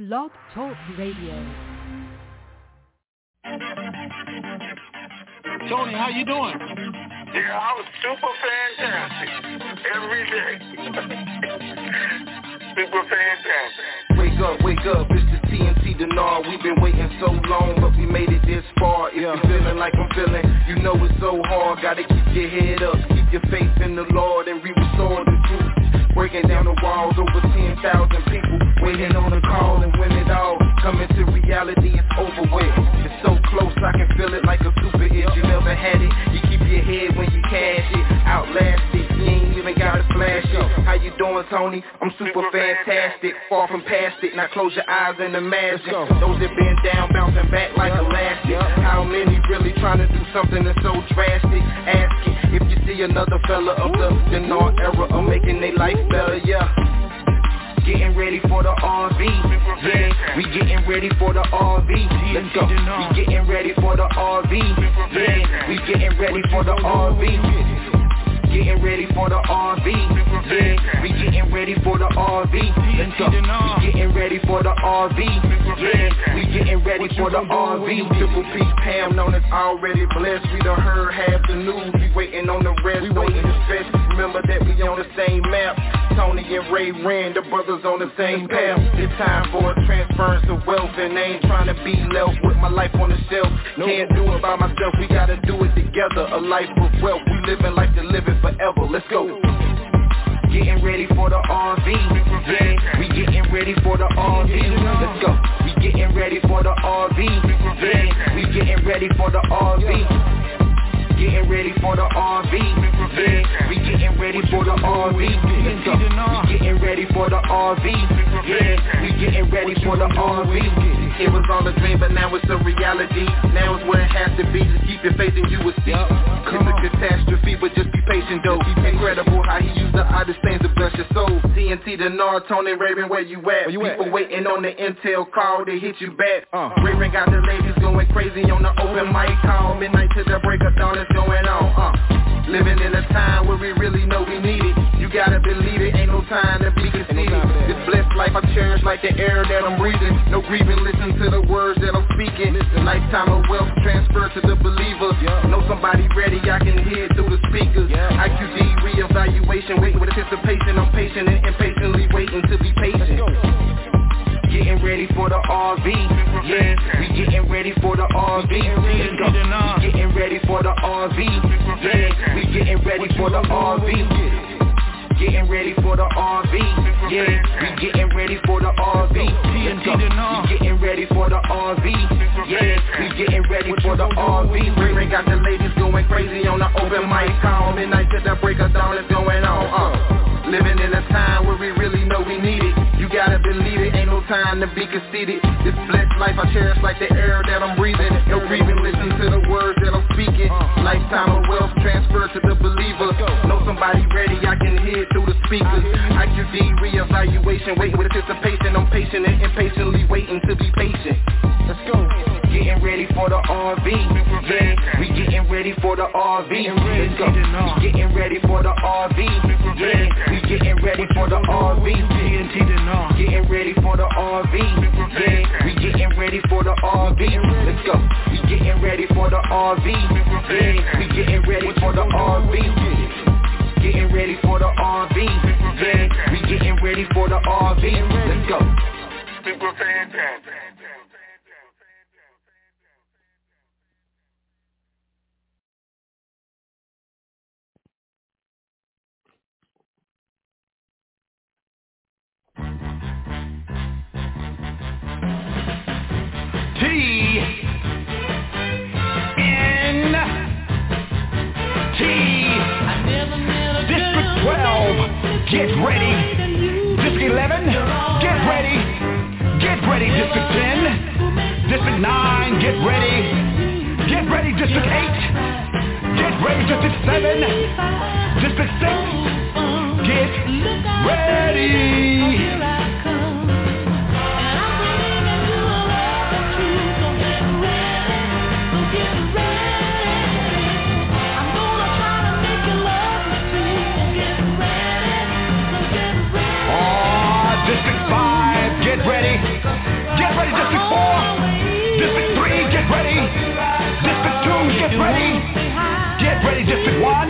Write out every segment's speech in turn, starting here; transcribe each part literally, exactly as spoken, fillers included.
Blog Talk Radio. Tony, how you doing? Yeah, I was super fantastic. Every day. Super fantastic. Wake up, wake up, it's the T N T Denard. We've been waiting so long, but we made it this far. If yeah. you're feeling like I'm feeling, you know it's so hard. Gotta keep your head up, keep your faith in the Lord, and we restore the truth. Breaking down the walls, over ten thousand people waiting on the call, and when it all coming to reality, it's over with. It's so close, I can feel it like a super hit. You never had it, you keep your head when you cash it. Outlast it, you ain't even gotta flash it. How you doing, Tony? I'm super fantastic, far from past it. Now close your eyes and imagine those that been down, bouncing back like elastic. How many really trying to do something that's so drastic? Asking if you see another fella of the Denard era of making their life better, yeah. Getting ready for the R V, yeah. We getting ready for the R V. Let's go. We getting ready for the R V, yeah. We getting ready for the R V. Getting ready for the R V, yeah. We getting ready for the R V. Let's go. We getting ready for the R V, yeah. We getting ready for the R V. Triple P Pam known as already blessed. We done heard half the news. We waiting on the rest. We waiting to stretch. Remember that we on the same map. Tony and Ray Rand, the brothers on the same path. It's time for a transference of wealth, and I ain't trying to be left with my life on the shelf. Can't do it by myself, we gotta do it together. A life of wealth, we living like to live it forever. Let's go. Getting ready for the R V, yeah. We getting ready for the R V. Let's go. We getting ready for the R V, yeah. We getting ready for the R V. Getting ready for the R V, yeah. We getting ready for the R V. Let's go. We getting ready for the R V, yeah. We getting ready for the R V. It was all a dream, but now it's a reality. Now it's where it has to be. Just keep your faith and you will see. It's a catastrophe, but just be patient though. Incredible how he used the oddest things to bless your soul. T N T Denard, Tony Raven, where you at? Where you People at? Waiting on the intel call to hit you back. Uh. Raven got the ladies going crazy on the open mic call. Midnight to the break of dawn is going on. Uh. Living in a time where we really know we need it. You gotta believe it, ain't no time to be conceited. This blessed life I cherish like the air that I'm breathing. No grieving, listen to the words that I'm speaking. Lifetime of wealth transfer to the believer. Know somebody ready, I can hear it through the speakers. I Q D reevaluation, wait with anticipation. I'm patient and impatiently waiting to be patient. Getting ready for the R V, yeah. We getting ready for the R V. Let's go. We getting ready for the R V, yeah. We getting ready for the R V. Getting ready for the R V, yeah. We getting ready for the R V. Let's go. We getting ready for the R V, yeah. We getting ready for the R V. Ray got the ladies going crazy on the open mic call. Midnight to the break of dawn is going on. Uh. Living in a time where we really know we need it. You gotta believe it, ain't no time to be conceited. This blessed life I cherish like the air that I'm breathing. No grieving, listen to the words that I'm speaking. Lifetime of wealth transfer to the believer. Know somebody ready, I can hear it through the speakers. I Q D reevaluation, wait with anticipation. I'm patient and impatiently waiting to be patient. Let's go. Getting ready for the R V, yeah. We getting ready for the R V. Let's go. We getting ready for the R V, yeah. We getting ready for the R V. Getting ready for the R V, yeah. We getting ready for the R V. Let's go. We getting ready for the R V, yeah. We getting ready for the R V. Getting ready for the R V, yeah. We getting ready for the R V. Let's go. Super fantastic. T N T District twelve, get ready. District eleven, get ready. Get ready, District ten. District nine, get ready. Get ready, District eight. Get ready, District seven. District six, get ready. tuned. Get ready. Get ready, District one.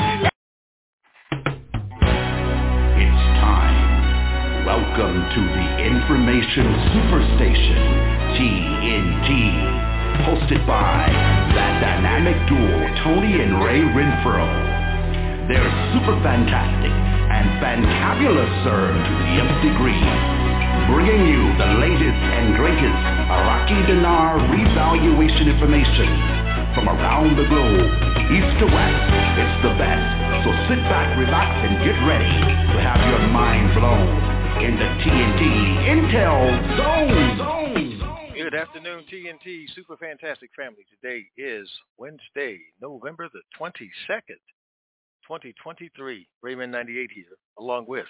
It's time. Welcome to the Information Superstation, T N T. Hosted by that dynamic duo, Tony and Ray Renfro. They're super fantastic and fantabulous, sir, to the nth degree. Bringing you the latest and greatest Iraqi dinar revaluation information from around the globe, east to west. It's the best. So sit back, relax, and get ready to have your mind blown in the T N T Intel Zone. Zone. Good afternoon, T N T Super Fantastic family. Today is Wednesday, November the twenty-second, twenty twenty-three. Raymond ninety-eight here, along with.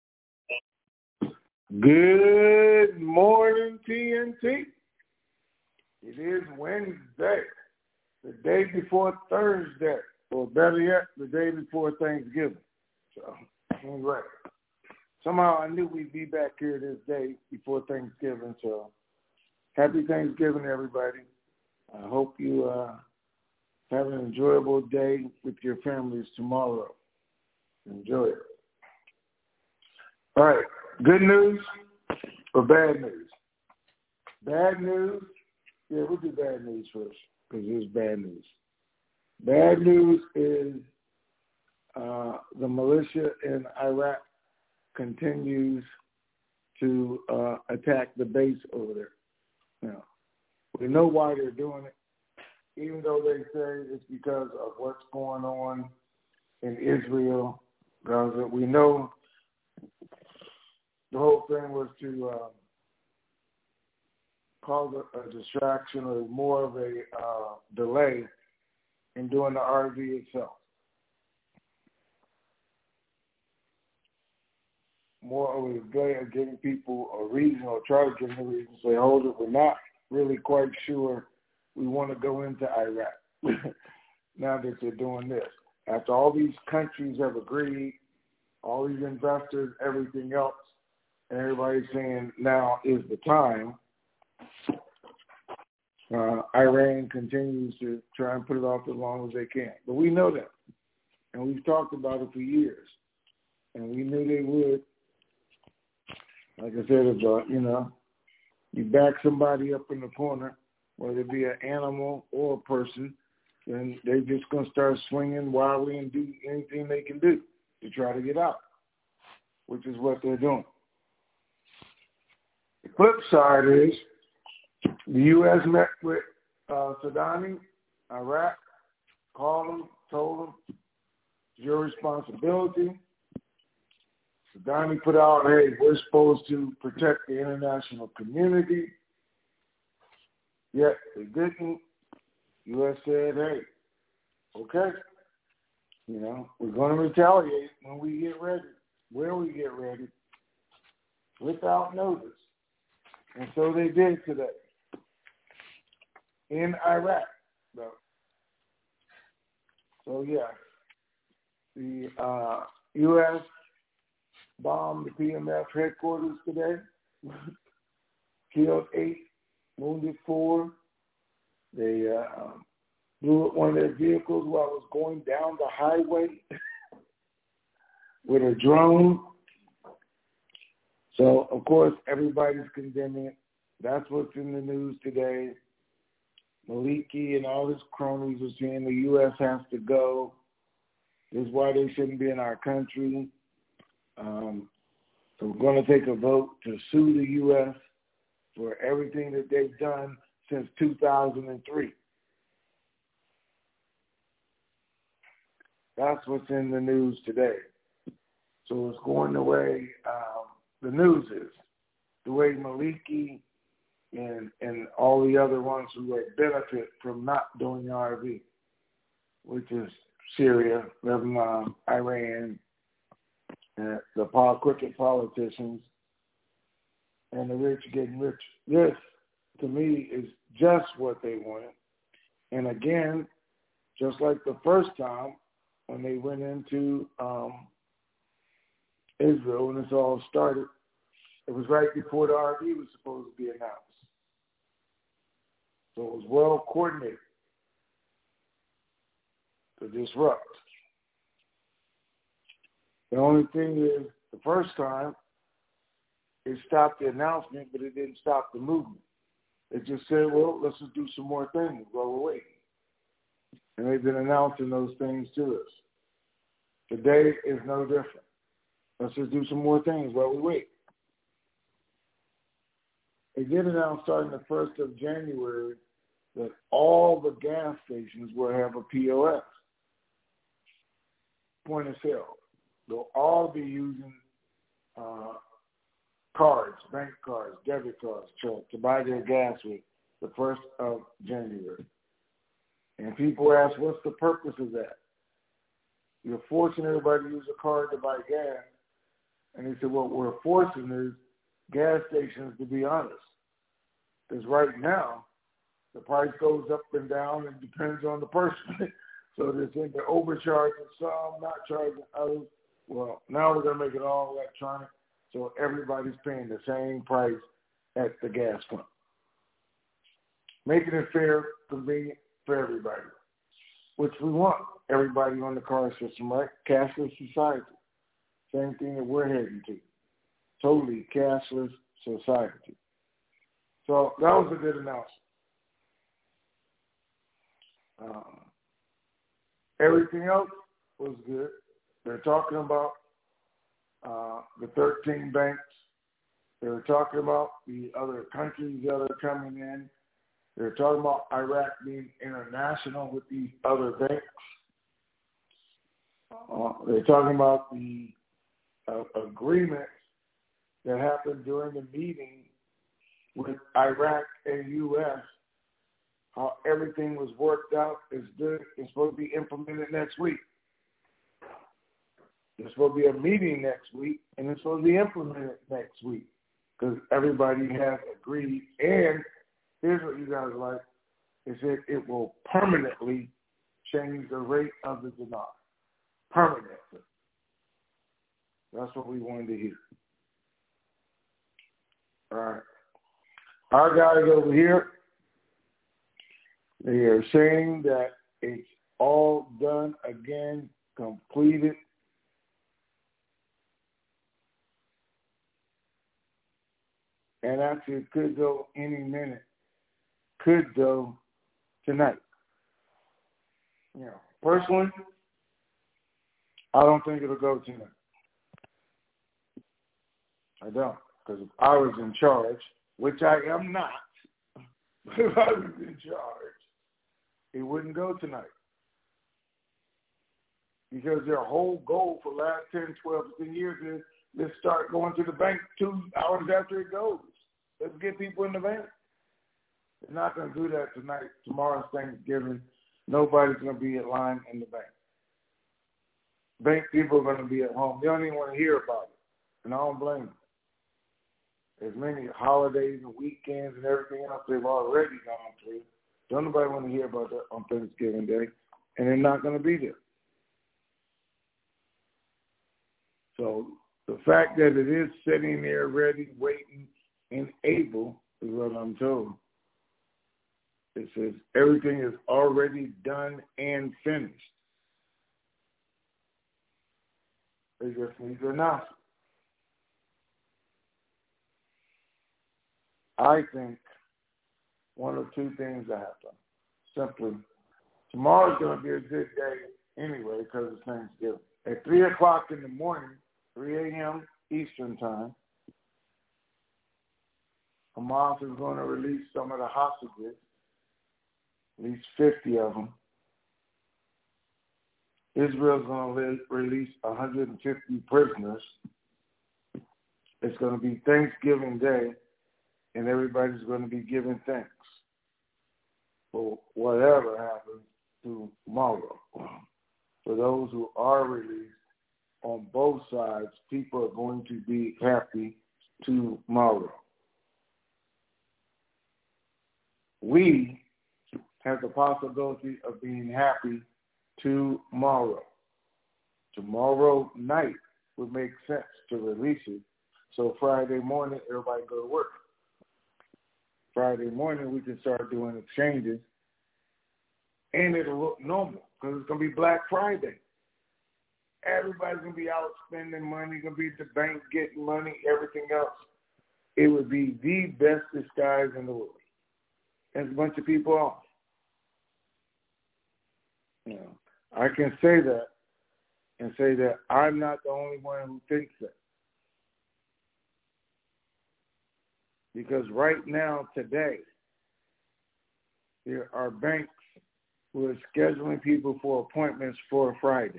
Good morning, T N T. It is Wednesday, the day before Thursday, or better yet, the day before Thanksgiving. So, anyway, somehow I knew we'd be back here this day before Thanksgiving, so happy Thanksgiving, everybody. I hope you uh, have an enjoyable day with your families tomorrow. Enjoy it. All right, good news or bad news? Bad news? Yeah, we'll do bad news first because it's bad news. Bad news is uh, the militia in Iraq continues to uh, attack the base over there. Now, we know why they're doing it, even though they say it's because of what's going on in Israel. Because we know the whole thing was to uh, cause a, a distraction or more of a uh, delay in doing the R V itself. More of a delay of giving people a reason or try to give them a reason. Say, hold it, we're not really quite sure we want to go into Iraq now that they're doing this. After all these countries have agreed, all these investors, everything else, and everybody's saying now is the time, uh, Iran continues to try and put it off as long as they can. But we know that, and we've talked about it for years, and we knew they would. Like I said, if, uh, you know, you back somebody up in the corner, whether it be an animal or a person, then they're just going to start swinging wildly and do anything they can do to try to get out, which is what they're doing. The flip side is the U S met with uh, Saddam, Iraq, called him, told him, it's your responsibility. Saddam put out, hey, we're supposed to protect the international community. Yet they didn't. U S said, hey, okay, you know, we're going to retaliate when we get ready, where we get ready, without notice. And so they did today in Iraq. So, so yeah, the uh, U S bombed the P M F headquarters today, killed eight, wounded four. They uh, blew up one of their vehicles while it was going down the highway with a drone. So, of course, everybody's condemning it. That's what's in the news today. Maliki and all his cronies are saying the U S has to go. This is why they shouldn't be in our country. Um, so we're going to take a vote to sue the U S for everything that they've done since two thousand three. That's what's in the news today. So it's going the way um, the news is, the way Maliki and and all the other ones who would benefit from not doing the R V, which is Syria, Lebanon, Iran, and the crooked politicians, and the rich getting richer. This, to me, is just what they wanted. And again, just like the first time when they went into um, Israel, when this all started, it was right before the R V was supposed to be announced. So it was well coordinated. to disrupt. The only thing is, the first time, it stopped the announcement, but it didn't stop the movement. It just said, well, let's just do some more things while we're waiting. And they've been announcing those things to us. Today is no different. Let's just do some more things while we wait. They did announce starting the first of January that all the gas stations will have a P O S, point of sale. They'll all be using uh, cards, bank cards, debit cards to, to buy their gas with the first of January. And people ask, what's the purpose of that? You're forcing everybody to use a card to buy gas. And they said, what we're forcing is gas stations to be honest. Because right now, the price goes up and down and depends on the person. So they're saying they're overcharging some, not charging others. Well, now we're going to make it all electronic, so everybody's paying the same price at the gas pump. Making it fair, convenient for everybody, which we want everybody on the car system, right? Cashless society. Same thing that we're heading to. Totally cashless society. So that was a good announcement. Um, everything else was good. They're talking about uh, the thirteen banks. They're talking about the other countries that are coming in. They're talking about Iraq being international with these other banks. Uh, they're talking about the uh, agreements that happened during the meeting with Iraq and U S, how everything was worked out. It's good. It's supposed to be implemented next week. There's supposed to be a meeting next week, and it's supposed to be implemented next week because everybody has agreed. And here's what you guys like. It said it will permanently change the rate of the dinar. Permanently. That's what we wanted to hear. All right. Our guys over here, they are saying that it's all done again, completed. And actually it could go any minute. Could go tonight. You know, personally, I don't think it'll go tonight. I don't. Because if I was in charge, which I am not, if I was in charge, it wouldn't go tonight. Because their whole goal for the last ten, twelve, fifteen years is let's start going to the bank two hours after it goes. Let's get people in the bank. They're not going to do that tonight. Tomorrow's Thanksgiving. Nobody's going to be in line in the bank. Bank people are going to be at home. They don't even want to hear about it. And I don't blame them. There's many holidays and weekends and everything else they've already gone through. Don't nobody want to hear about that on Thanksgiving Day. And they're not going to be there. So the fact that it is sitting there ready, waiting, and able is what I'm told. It says everything is already done and finished. They just need to announce it. I think one of two things will happen. Simply, tomorrow's going to be a good day anyway because it's Thanksgiving. At three o'clock in the morning, three a.m. Eastern time, Hamas is going to release some of the hostages, at least fifty of them. Israel's going to re- release one hundred fifty prisoners. It's going to be Thanksgiving Day, and everybody's going to be giving thanks for whatever happens tomorrow. For those who are released on both sides, people are going to be happy tomorrow. We have the possibility of being happy tomorrow. Tomorrow night would make sense to release it. So Friday morning, everybody go to work. Friday morning, we can start doing exchanges and it'll look normal because it's going to be Black Friday. Everybody's going to be out spending money, going to be at the bank getting money, everything else. It would be the best disguise in the world. There's a bunch of people off. You know, I can say that and say that I'm not the only one who thinks that. Because right now, today, there are banks who are scheduling people for appointments for Friday.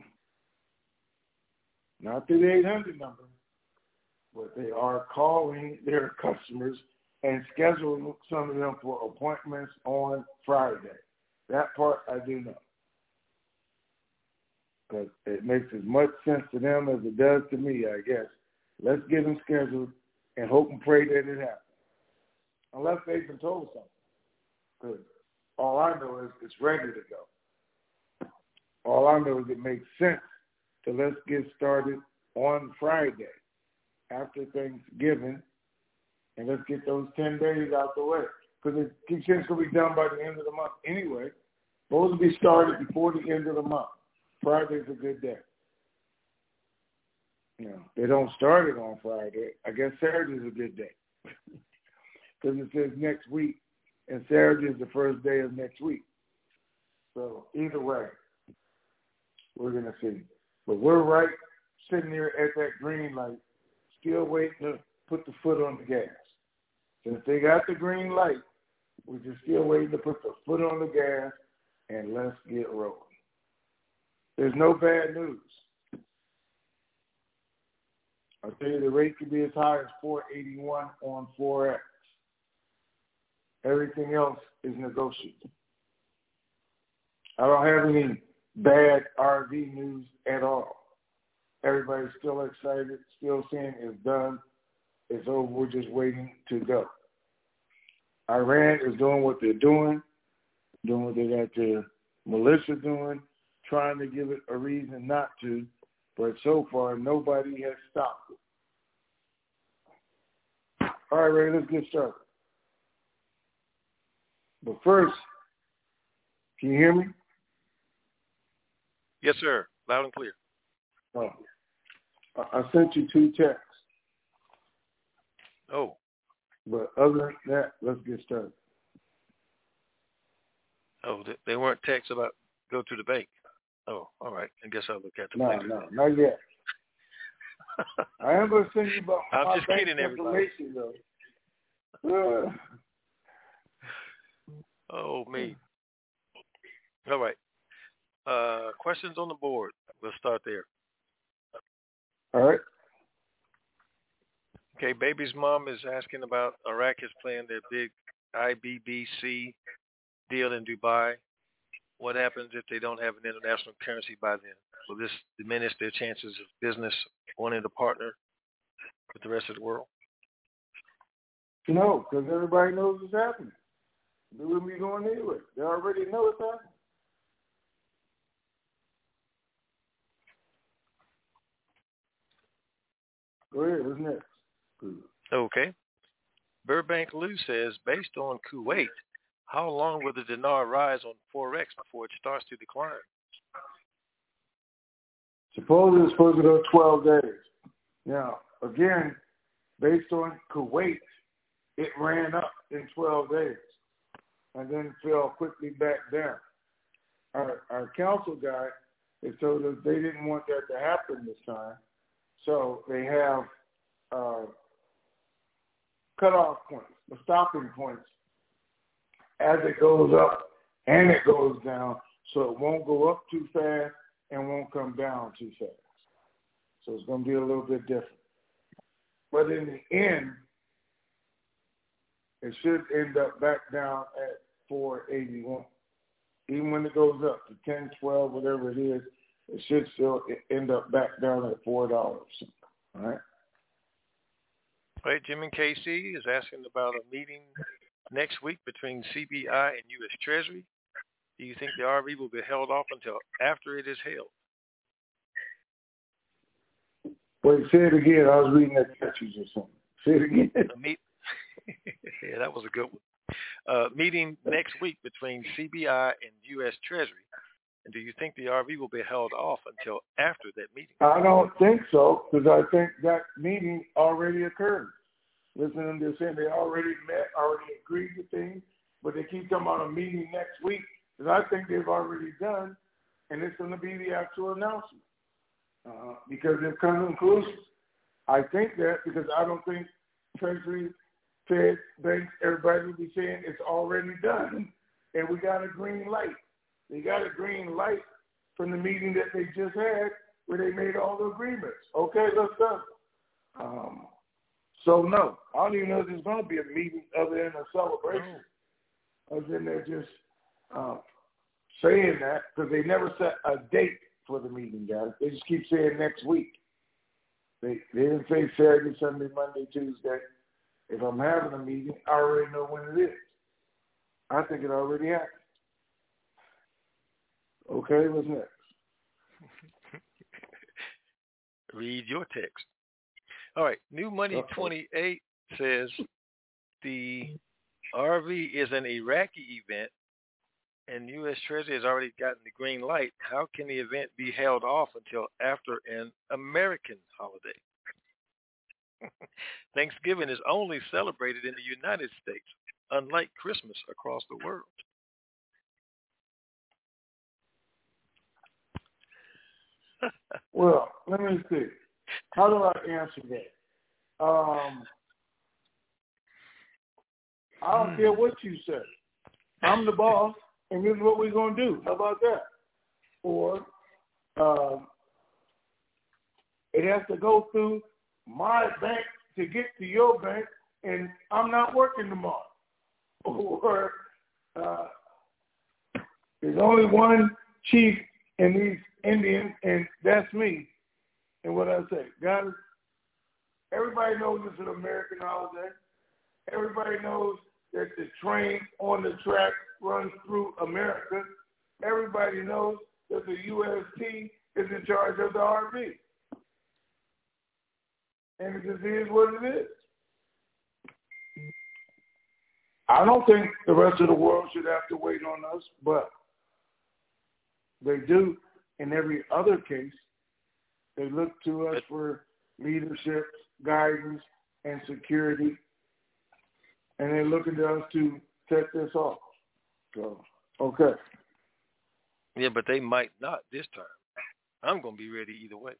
Not through the eight hundred number, but they are calling their customers and scheduling some of them for appointments on Friday. That part I do know. Because it makes as much sense to them as it does to me, I guess. Let's get them scheduled and hope and pray that it happens. Unless they've been told something. Because all I know is it's ready to go. All I know is it makes sense to let's get started on Friday after Thanksgiving, and let's get those ten days out the way. Because it keeps saying it's going to be done by the end of the month anyway. Supposed to be started before the end of the month. Friday's a good day. You know, they don't start it on Friday. I guess Saturday's a good day. Because it says next week, and Saturday is the first day of next week. So either way, we're going to see. But we're right sitting there at that green light, still waiting to put the foot on the gas. Since they got the green light, we're just still waiting to put the foot on the gas and let's get rolling. There's no bad news. I'll tell you the rate could be as high as four eighty-one on Forex. Everything else is negotiable. I don't have any bad R V news at all. Everybody's still excited, still saying it's done, it's over, we're just waiting to go. Iran is doing what they're doing, doing what they got their militia doing, trying to give it a reason not to, but so far nobody has stopped it. All right, Ray, let's get started. But first, can you hear me? Yes, sir. Loud and clear. Oh, I sent you two texts. Oh. But other than that, let's get started. Oh, they weren't texts about go to the bank. Oh, all right. I guess I'll look at them no, later. No, no, not yet. I am going to send you about I'm my just bank kidding, everybody. information, though. Uh, oh, me. All right. Uh, questions on the board. Let's start there. All right. Okay, baby's mom is asking about Iraq is playing their big I B B C deal in Dubai. What happens if they don't have an international currency by then? Will this diminish their chances of business wanting to partner with the rest of the world? No, because everybody knows it's happening. They wouldn't be going anywhere. They already know it's happening. Go ahead, what's next? Good. Okay. Burbank Lou says, based on Kuwait, how long will the dinar rise on Forex before it starts to decline? Supposedly it's supposed to go twelve days. Now, again, based on Kuwait, it ran up in twelve days and then fell quickly back down. Our, our council guy has told us they didn't want that to happen this time, so they have uh, cutoff points, the stopping points, as it goes up and it goes down, so it won't go up too fast and won't come down too fast. So it's going to be a little bit different. But in the end, it should end up back down at four eighty-one. Even when it goes up to ten, twelve, whatever it is, it should still end up back down at four dollars. All right? All right, Jim and K C is asking about a meeting next week between C B I and U S Treasury. Do you think the R V will be held off until after it is held? Wait, say it again. I was reading that text you just sent. Say it again. A meet- yeah, that was a good one. uh, meeting next week between C B I and U S Treasury. And do you think the R V will be held off until after that meeting? I don't think so, because I think that meeting already occurred. Listening to them saying they already met, already agreed to things, but they keep talking about a meeting next week, because I think they've already done, and it's going to be the actual announcement, uh, because they've come to conclusions. I think that because I don't think Treasury, Fed, banks, everybody will be saying it's already done, and we got a green light. They got a green light from the meeting that they just had where they made all the agreements. Okay, let's go. Um, so, no, I don't even know if there's going to be a meeting other than a celebration. Other than they're just uh, saying that because they never set a date for the meeting, guys. They just keep saying next week. They, they didn't say Saturday, Sunday, Monday, Tuesday. If I'm having a meeting, I already know when it is. I think it already happened. Okay, what's next? Read your text. All right, New Money okay. twenty-eight says the R V is an Iraqi event and U S Treasury has already gotten the green light. How can the event be held off until after an American holiday? Thanksgiving is only celebrated in the United States, unlike Christmas across the world. Well, let me see. How do I answer that? Um, I don't care what you say. I'm the boss, and this is what we're going to do. How about that? Or um, it has to go through my bank to get to your bank, and I'm not working tomorrow. Or uh, there's only one chief in these Indians, and that's me. And what I say, guys, everybody knows it's an American holiday. Everybody knows that the train on the track runs through America. Everybody knows that the U S T is in charge of the R V. And it just is what it is. I don't think the rest of the world should have to wait on us, but they do. In every other case, they look to us for leadership, guidance, and security, and they're looking to us to set this off. So, okay. Yeah, but they might not this time. I'm going to be ready either way.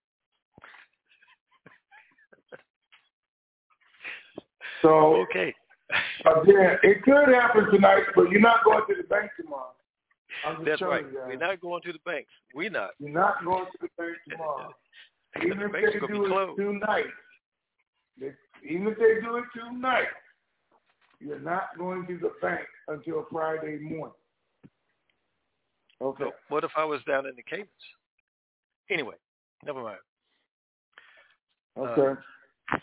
So, okay. Again, it could happen tonight, but you're not going to the bank tomorrow. That's right. We're not going to the banks. We're not. You're not going to the bank tomorrow. Even the if banks they are do it tonight, they, even if they do it tonight, you're not going to the bank until Friday morning. Okay. So what if I was down in the Caymans? Anyway, never mind. Okay. Uh,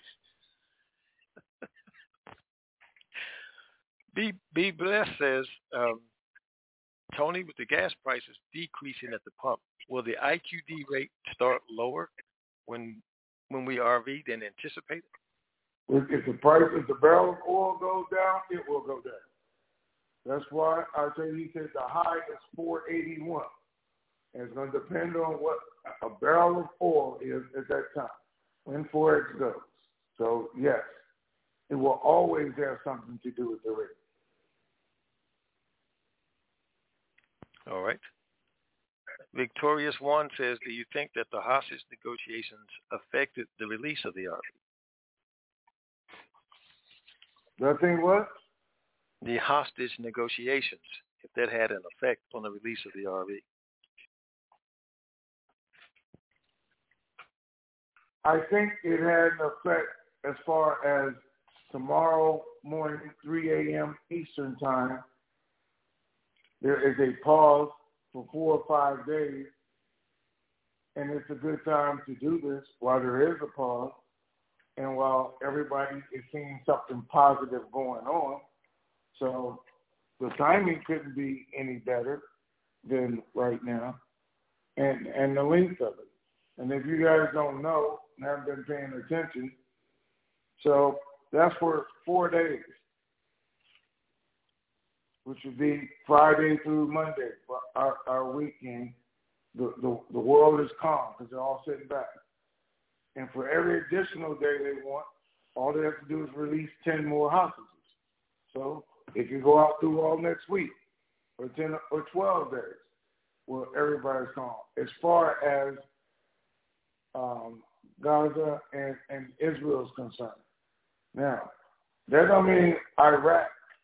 Be Be Blessed says, um, Tony, with the gas prices decreasing at the pump, will the I Q D rate start lower when when we R V than anticipated? If the price, if the barrel of oil goes down, it will go down. That's why I say he said the high is four eighty-one. And it's going to depend on what a barrel of oil is at that time, when Forex goes. So, yes, it will always have something to do with the rate. All right. Victorious One says, do you think that the hostage negotiations affected the release of the R V? Do I think what? The hostage negotiations, if that had an effect on the release of the R V. I think it had an effect as far as tomorrow morning, three a.m. Eastern time. There is a pause for four or five days, and it's a good time to do this while there is a pause and while everybody is seeing something positive going on. So the timing couldn't be any better than right now, and, and the length of it. And if you guys don't know and haven't been paying attention, so that's for four days. which would be Friday through Monday for our, our weekend. The, the the world is calm because they're all sitting back. And for every additional day they want, all they have to do is release ten more hostages. So it can go out through all next week, or ten or twelve days, where everybody's calm. As far as um, Gaza and, and Israel is concerned, now that don't mean Iraq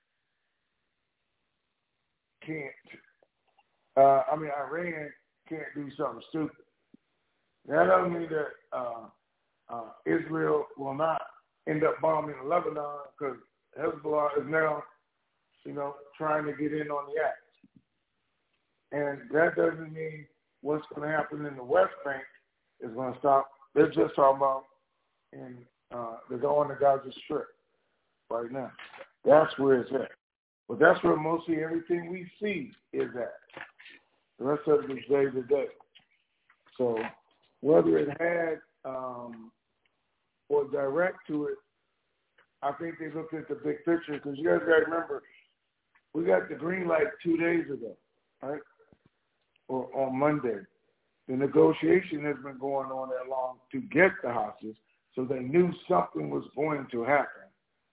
can't. Uh, I mean Iran can't do something stupid. That doesn't mean that uh, uh, Israel will not end up bombing Lebanon because Hezbollah is now, you know, trying to get in on the act. And that doesn't mean what's going to happen in the West Bank is going to stop. They're just talking about in uh, they're going to Gaza Strip right now. That's where it's at. But that's where mostly everything we see is at. The rest of it is day to day. So whether it had um, or direct to it, I think they looked at the big picture because you guys got to remember, we got the green light two days ago, right? Or on Monday. The negotiation has been going on that long to get the hostages, so they knew something was going to happen.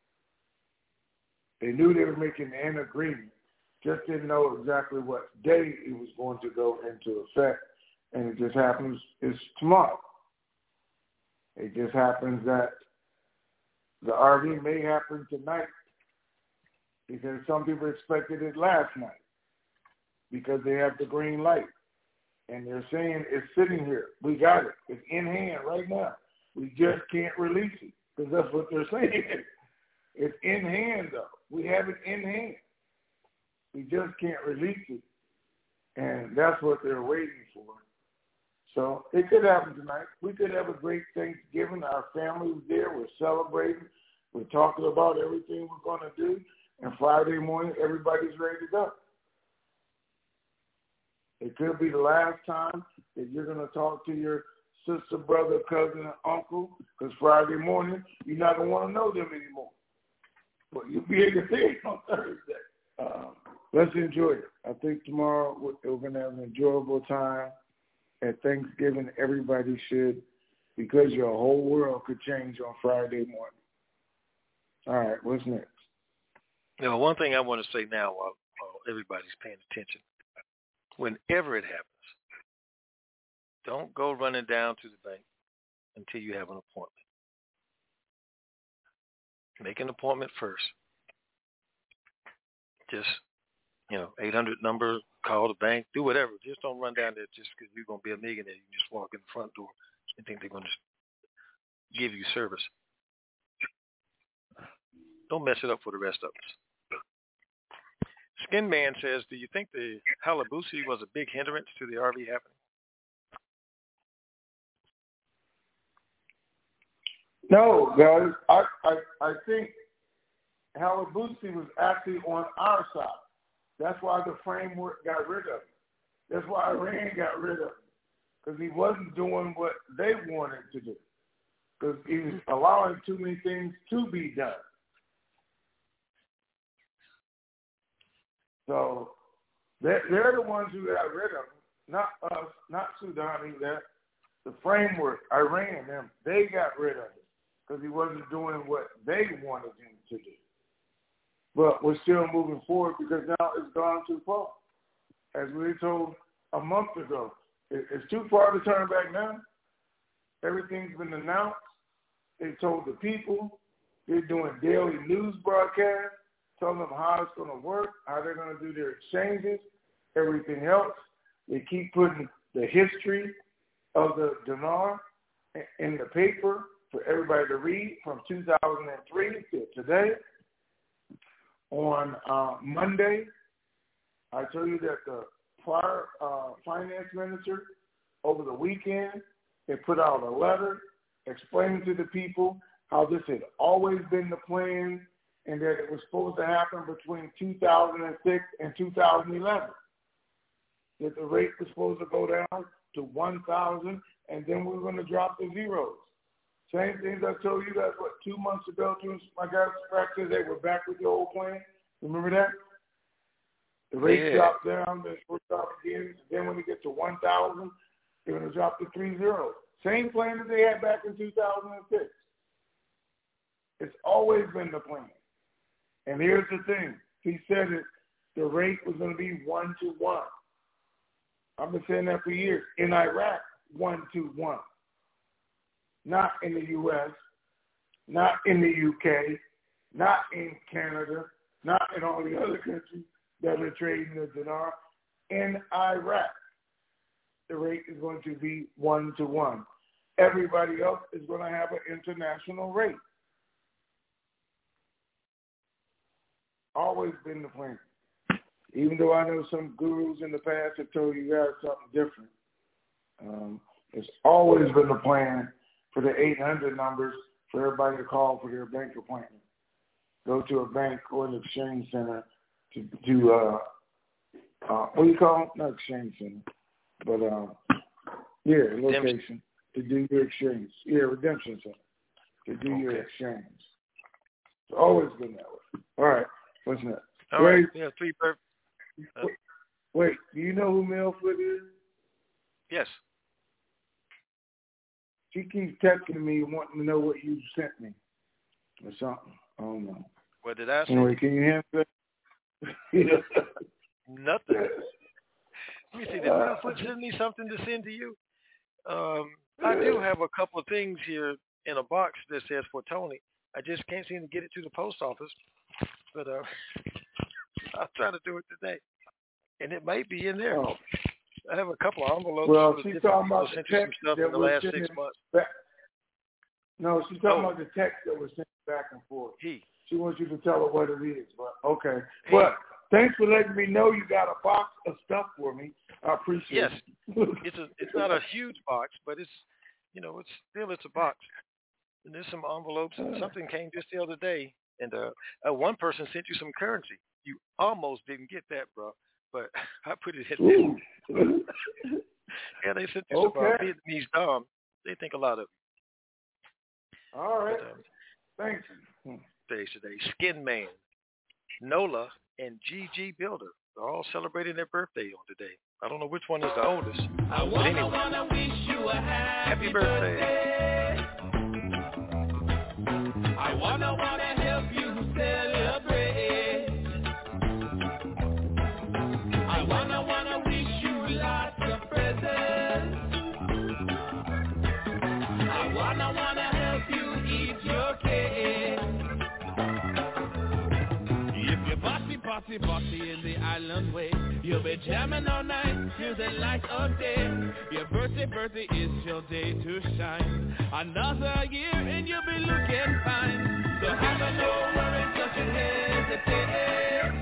They knew they were making an agreement, just didn't know exactly what day it was going to go into effect, and it just happens it's tomorrow. It just happens that the R V may happen tonight because some people expected it last night because they have the green light. And they're saying it's sitting here. We got it. It's in hand right now. We just can't release it because that's what they're saying. It's in hand, though. We have it in hand. We just can't release it. And that's what they're waiting for. So it could happen tonight. We could have a great Thanksgiving. Our family's there. We're celebrating. We're talking about everything we're going to do. And Friday morning, everybody's ready to go. It could be the last time that you're going to talk to your sister, brother, cousin, and uncle, because Friday morning, you're not going to want to know them anymore. But you'll be able to see it on Thursday. Um, let's enjoy it. I think tomorrow we're going to have an enjoyable time. At Thanksgiving, everybody should, because your whole world could change on Friday morning. All right, what's next? Now, one thing I want to say now while, while everybody's paying attention, whenever it happens, don't go running down to the bank until you have an appointment. Make an appointment first. Just, you know, eight hundred number, call the bank, do whatever. Just don't run down there just because you're going to be a millionaire. You just walk in the front door and think they're going to give you service. Don't mess it up for the rest of us. Skin Man says, do you think the Halabusi was a big hindrance to the R V happening? No, guys. I, I, I think Halabusi was actually on our side. That's why the framework got rid of him. That's why Iran got rid of him, because he wasn't doing what they wanted to do, because he was allowing too many things to be done. So they're, they're the ones who got rid of him, not us, not Sudan either. The framework, Iran, them, they got rid of him because he wasn't doing what they wanted him to do. But we're still moving forward because now it's gone too far. As we were told a month ago, it's too far to turn back now. Everything's been announced. They told the people. They're doing daily news broadcasts, telling them how it's going to work, how they're going to do their exchanges, everything else. They keep putting the history of the dinar in the paper for everybody to read from two thousand three to today. On uh, Monday, I told you that the prior uh, finance minister over the weekend had put out a letter explaining to the people how this had always been the plan and that it was supposed to happen between two thousand six and two thousand eleven. That the rate was supposed to go down to one thousand and then we were going to drop to zeros. Same things I told you guys, what, two months ago, two, my guys practiced, they were back with the old plan. Remember that? The rate Yeah. dropped down, then we'll drop again. Then when we get to one thousand, they're going to drop to three zeros. Same plan that they had back in two thousand six. It's always been the plan. And here's the thing. He said it, the rate was going to be one to one. I've been saying that for years. In Iraq, one to one. Not in the U S, not in the U K, not in Canada, not in all the other countries that are trading the dinar. In Iraq, the rate is going to be one to one. Everybody else is going to have an international rate. Always been the plan. Even though I know some gurus in the past have told you guys something different. Um, it's always been the plan for the eight hundred numbers for everybody to call for their bank appointment. Go to a bank or an exchange center to do, uh, uh, what do you call it? Not exchange center, but, um, yeah, location to do your exchange. Yeah, redemption center to do okay. your exchange. It's always been that way. All right, what's next? All right, yeah, three per- uh, Wait, do you know who Millfoot is? Yes. She keeps texting me wanting to know what you sent me or something. I don't know. What did I say? Anyway, can you hear me? Yeah. Nothing. Let me see. Did Millfoot send me something to send to you? Um, I do have a couple of things here in a box that says for Tony. I just can't seem to get it to the post office, but uh, I'll try to do it today. And it might be in there. Oh. I have a couple of envelopes. Well, she's talking about the text stuff that in the was last sent six months. Back. No, she's talking oh. about the text that was sent back and forth. He. She wants you to tell her what it is. But okay. Hey. But thanks for letting me know you got a box of stuff for me. I appreciate yes. it. Yes. It's a it's not a huge box, but it's you know, it's still it's a box. And there's some envelopes and something came just the other day. And uh, uh one person sent you some currency. You almost didn't get that, bro. But I put it in there. Yeah, they sent you okay. some uh, Vietnamese dom. They think a lot of it. All right. But, um, thanks. Days today. Skin Man, Nola, and G G Builder are all celebrating their birthday on today. I don't know which one is the oldest. I but anyway, wanna wish you a happy, happy birthday. birthday. I wanna wanna help you celebrate. I wanna wanna wish you lots of presents. I wanna wanna help you eat your cake. If you party, party, party in the island way, you'll be jamming all night till the light of day. Your birthday, birthday is your day to shine. Another year and you'll be looking fine. So have a no worries, don't you hesitate.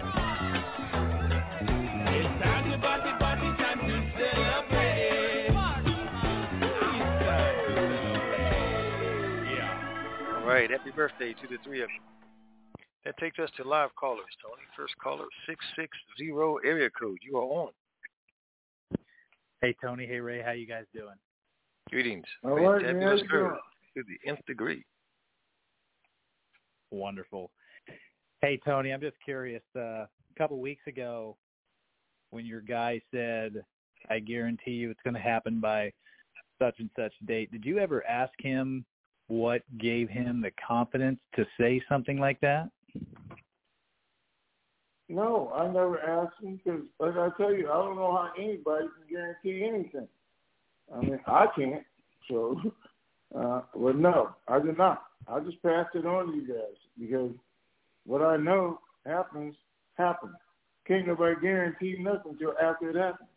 It's time to party, party, time to celebrate. It's time to celebrate. Yeah. All right, happy birthday to the three of you. That takes us to live callers, Tony. First caller, six six zero area code. You are on. Hey, Tony. Hey, Ray. How you guys doing? Greetings. All right, man. How you Fantabulous doing? girl to the nth degree. Wonderful. Hey, Tony, I'm just curious. Uh, a couple weeks ago, when your guy said, I guarantee you it's going to happen by such and such date, did you ever ask him what gave him the confidence to say something like that? No, I never asked him because, like I tell you, I don't know how anybody can guarantee anything. I mean, I can't. So, uh, well, no, I did not. I just passed it on to you guys because what I know happens, happens. Can't nobody guarantee nothing until after it happens.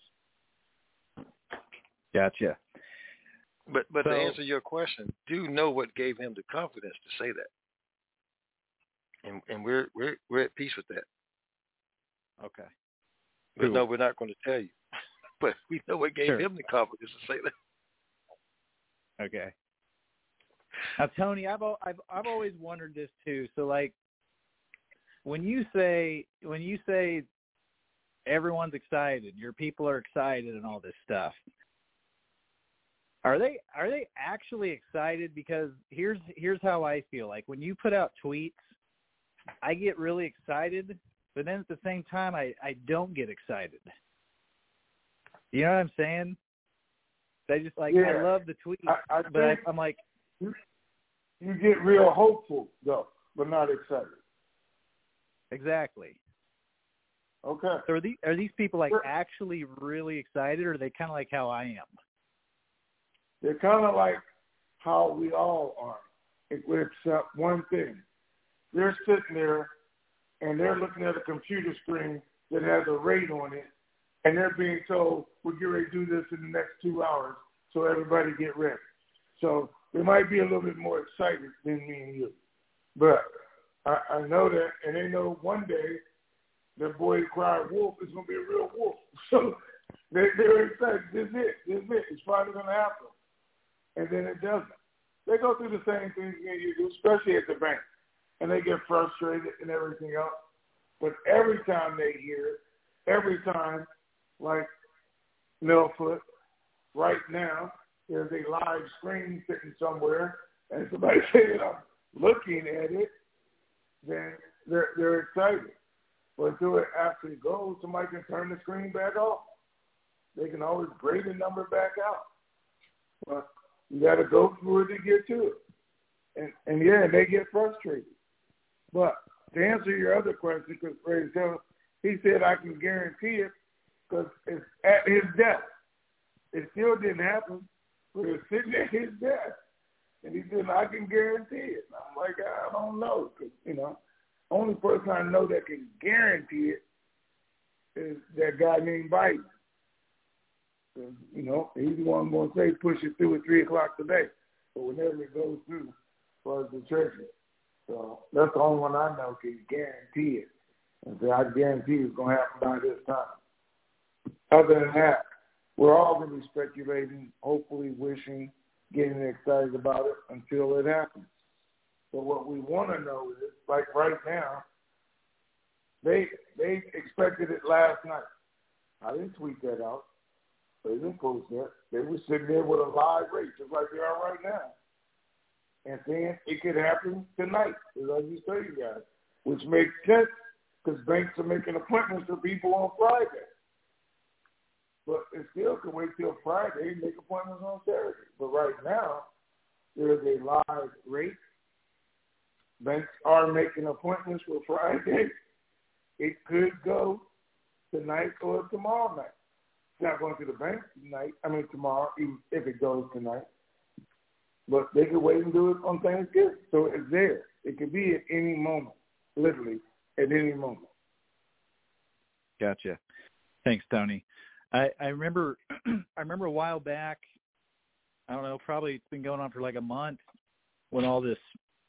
Gotcha. But but so, to answer your question, do know what gave him the confidence to say that, and and we're we're we're at peace with that. Okay. But cool. no, we're not going to tell you. But we know what gave Sure. him the confidence to say that. Okay. Now, Tony, I've I've I've always wondered this too. So, like, when you say when you say everyone's excited, your people are excited, and all this stuff, are they are they actually excited? Because here's here's how I feel. Like when you put out tweets, I get really excited, but then at the same time, I, I don't get excited. You know what I'm saying? I just like yeah. I love the tweet, I, I but I, I'm like, you, you get real hopeful though, but not excited. Exactly. Okay. So are these are these people like Sure. actually really excited, or are they kind of like how I am? They're kind of like how we all are, except one thing. They're sitting there and they're looking at a computer screen that has a rate on it, and they're being told, we're getting ready to do this in the next two hours, so everybody get ready. So they might be a little bit more excited than me and you. But I, I know that, and they know one day that boy who cried wolf is going to be a real wolf. So they, they're excited. This is it. This is it. It's finally going to happen. And then it doesn't. They go through the same things you do, especially at the bank. And they get frustrated and everything else. But every time they hear it, every time, like Millfoot, right now, there's a live screen sitting somewhere, and somebody says, I'm looking at it, then they're, they're excited. But until it actually goes, somebody can turn the screen back off. They can always grade the number back out. But you got to go through it to get to it. And, and yeah, they get frustrated. But to answer your other question, because Ray said, he said I can guarantee it because it's at his desk. It still didn't happen, but it's sitting at his desk. And he said, I can guarantee it. And I'm like, I don't know. Because, you know, only person I know that can guarantee it is that guy named Biden. Because, you know, he's the one going to say push it through at three o'clock today. But whenever it goes through, as far as the treasury. So that's the only one I know can guarantee it. And say, I guarantee it's going to happen by this time. Other than that, we're all going to be speculating, hopefully wishing, getting excited about it until it happens. So what we want to know is, like right now, they they expected it last night. I didn't tweet that out. They didn't post that. They were sitting there with a live rate, just like they are right now. And saying it could happen tonight, as I just told you guys, which makes sense because banks are making appointments for people on Friday. But it still can wait till Friday and make appointments on Saturday. But right now, there is a live rate. Banks are making appointments for Friday. It could go tonight or tomorrow night. It's not going to the bank tonight, I mean tomorrow, even if it goes tonight. But they could wait and do it on Thanksgiving. So it's there. It could be at any moment, literally at any moment. Gotcha. Thanks, Tony. I, I remember I remember a while back, I don't know, probably it's been going on for like a month when all this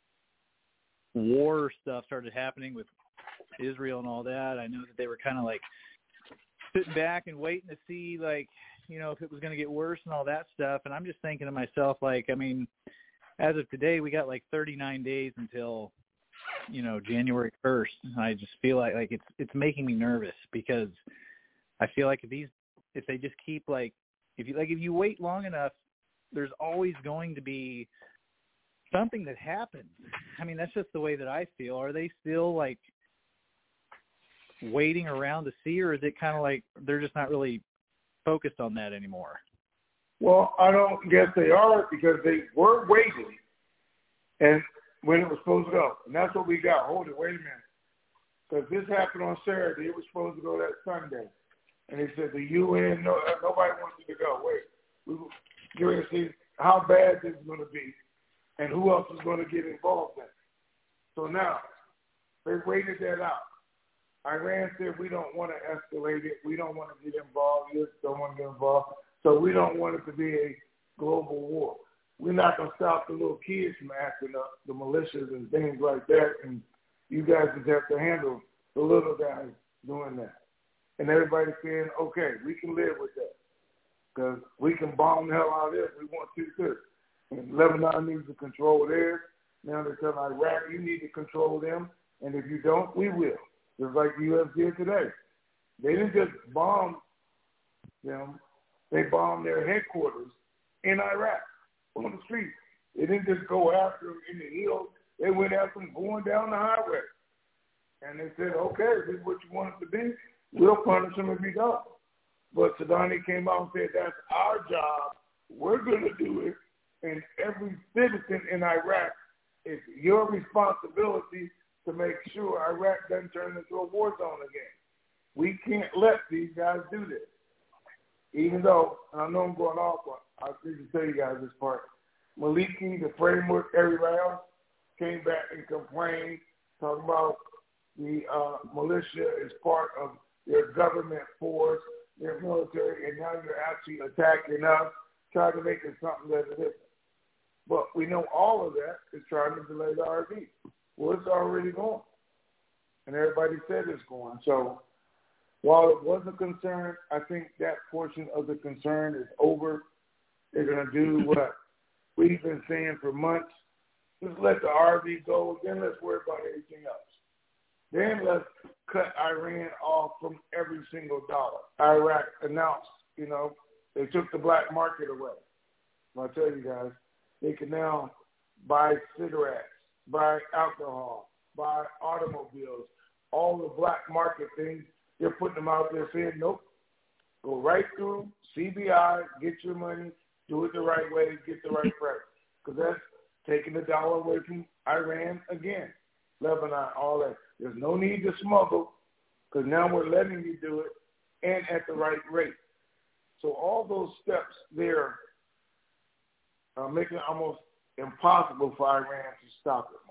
war stuff started happening with Israel and all that. I know that they were kind of like sitting back and waiting to see, like, you know, if it was going to get worse and all that stuff. And I'm just thinking to myself, like, I mean, as of today, we got like thirty-nine days until, you know, January first. I just feel like, like it's, it's making me nervous because I feel like if these, if they just keep like, if you like, if you wait long enough, there's always going to be something that happens. I mean, that's just the way that I feel. Are they still like waiting around to see, or is it kind of like they're just not really focused on that anymore? Well, I don't guess they are because they were waiting and when it was supposed to go. And that's what we got. Hold it, wait a minute. Because this happened on Saturday. It was supposed to go that Sunday. And they said the U N, no, nobody wants you to go. Wait, we were going to see how bad this is going to be and who else is going to get involved in it. So now, they waited that out. Iran said we don't want to escalate it. We don't want to get involved. We just don't want to get involved. So we don't want it to be a global war. We're not going to stop the little kids from acting up, the militias and things like that. And you guys just have to handle the little guys doing that. And everybody's saying, okay, we can live with that. Because we can bomb the hell out of this. We want to too. And Lebanon needs to control theirs. Now they're telling Iraq, you need to control them. And if you don't, we will. Just like the U S did today. They didn't just bomb them. They bombed their headquarters in Iraq on the street. They didn't just go after them in the hills. They went after them going down the highway. And they said, okay, if this is what you want it to be, we'll punish them if he don't. But Sadani came out and said, that's our job. We're going to do it. And every citizen in Iraq, it's your responsibility to make sure Iraq doesn't turn into a war zone again. We can't let these guys do this. Even though, and I know I'm going off, but I need to tell you guys this part. Maliki, the framework, everybody else came back and complained, talking about the uh, militia is part of their government force, their military, and now you're actually attacking us, trying to make it something that's different. But we know all of that is trying to delay the R V. Well, it's already going. And everybody said it's going. So while it was a concern, I think that portion of the concern is over. They're going to do what we've been saying for months. Just let the R V go, then let's worry about everything else. Then let's cut Iran off from every single dollar. Iraq announced, you know, they took the black market away. I'll tell you guys, they can now buy cigarettes, buy alcohol, buy automobiles, all the black market things. They're putting them out there saying, nope, go right through C B I, get your money, do it the right way, get the right price. Because that's taking the dollar away from Iran again, Lebanon, all that. There's no need to smuggle because now we're letting you do it and at the right rate. So all those steps there are making it almost impossible for Iran to stop it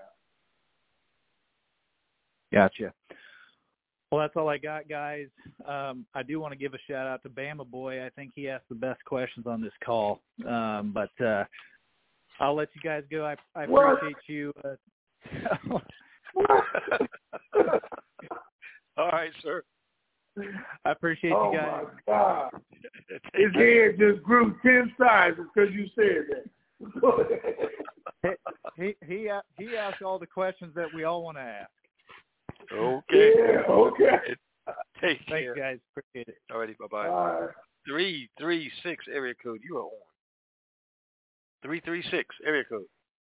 now. Gotcha. Well, that's all I got, guys. Um, I do want to give a shout-out to Bama Boy. I think he asked the best questions on this call. Um, but uh, I'll let you guys go. I, I appreciate you. Uh, all right, sir. I appreciate oh you guys. Oh, my God. His head just grew ten sizes because you said that. he, he, he asked all the questions that we all want to ask. Okay. Yeah, okay. Take Thanks, care. guys. Appreciate it. All righty, bye-bye. Uh, three three six area code, you are on. three three six area code.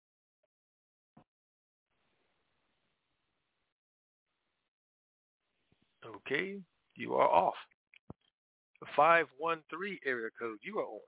Okay, you are off. five one three area code, you are on.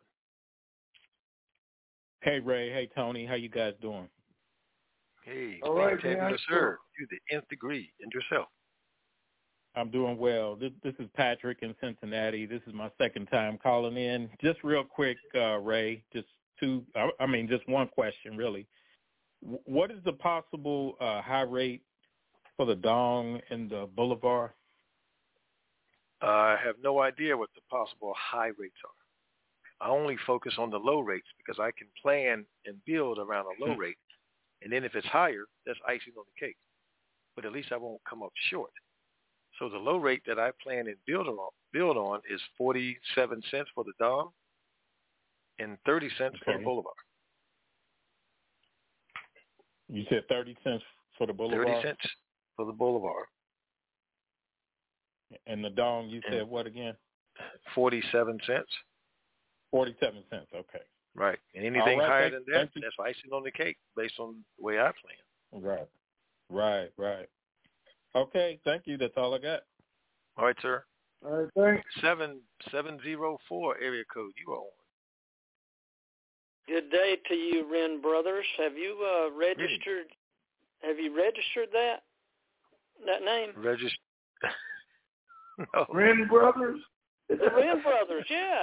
Hey, Ray. Hey, Tony. How you guys doing? Hey, all right, tabular, man. sir. To the nth degree. And yourself? I'm doing well. This, this is Patrick in Cincinnati. This is my second time calling in. Just real quick, uh, Ray, just two, I, I mean, just one question, really. W- what is the possible uh, high rate for the Dong and the Boulevard? Uh, I have no idea what the possible high rates are. I only focus on the low rates because I can plan and build around a low rate. And then if it's higher, that's icing on the cake. But at least I won't come up short. So the low rate that I plan and build on, build on is forty-seven cents for the Dom and thirty cents Okay. for the Boulevard. You said thirty cents for the Boulevard? thirty cents for the Boulevard. And the Dong, you said what again? forty-seven cents. forty-seven cents, okay. Right. And anything right, higher thank, than that, that's icing on the cake based on the way I plan. Right. Right, right. Okay, thank you. That's all I got. All right, sir. all right, thanks. Seven seven zero four area code. You are on. Good day to you, Wren Brothers. Have you uh, registered? Have you registered that that name? Register. No. Wren Brothers. The Wren Brothers, yeah.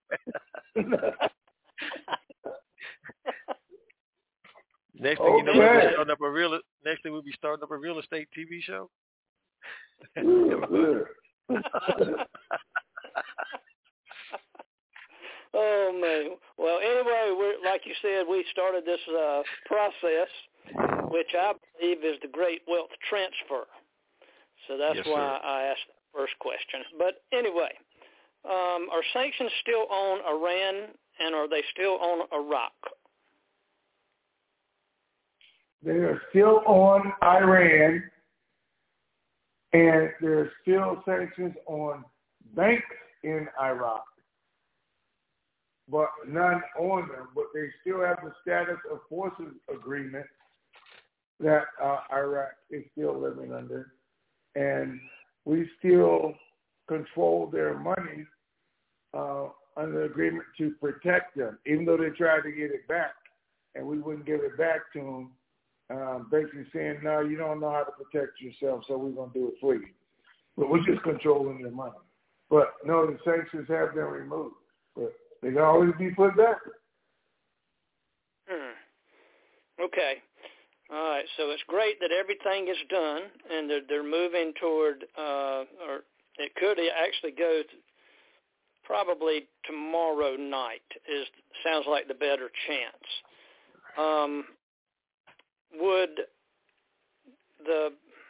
Next thing you know, Okay. we'll be starting up a real. Next thing we'll be starting up a real estate T V show. Oh man. Well, anyway, we're, like you said, we started this uh, process, which I believe is the great wealth transfer. So that's Yes, why sir. I asked the first question. But anyway, um, are sanctions still on Iran, and are they still on Iraq? They are still on Iran, and there are still sanctions on banks in Iraq, but none on them. But they still have the status of forces agreement that uh, Iraq is still living under. and we still control their money uh, under agreement to protect them, even though they tried to get it back, and we wouldn't give it back to them, uh, basically saying, no, you don't know how to protect yourself, so we're going to do it for you. But we're just controlling their money. But, no, the sanctions have been removed, but they can always be put back. Hmm. Okay. All right, so it's great that everything is done, and they're, they're moving toward, uh, or it could actually go to probably tomorrow night. Is sounds like the better chance. Um, would the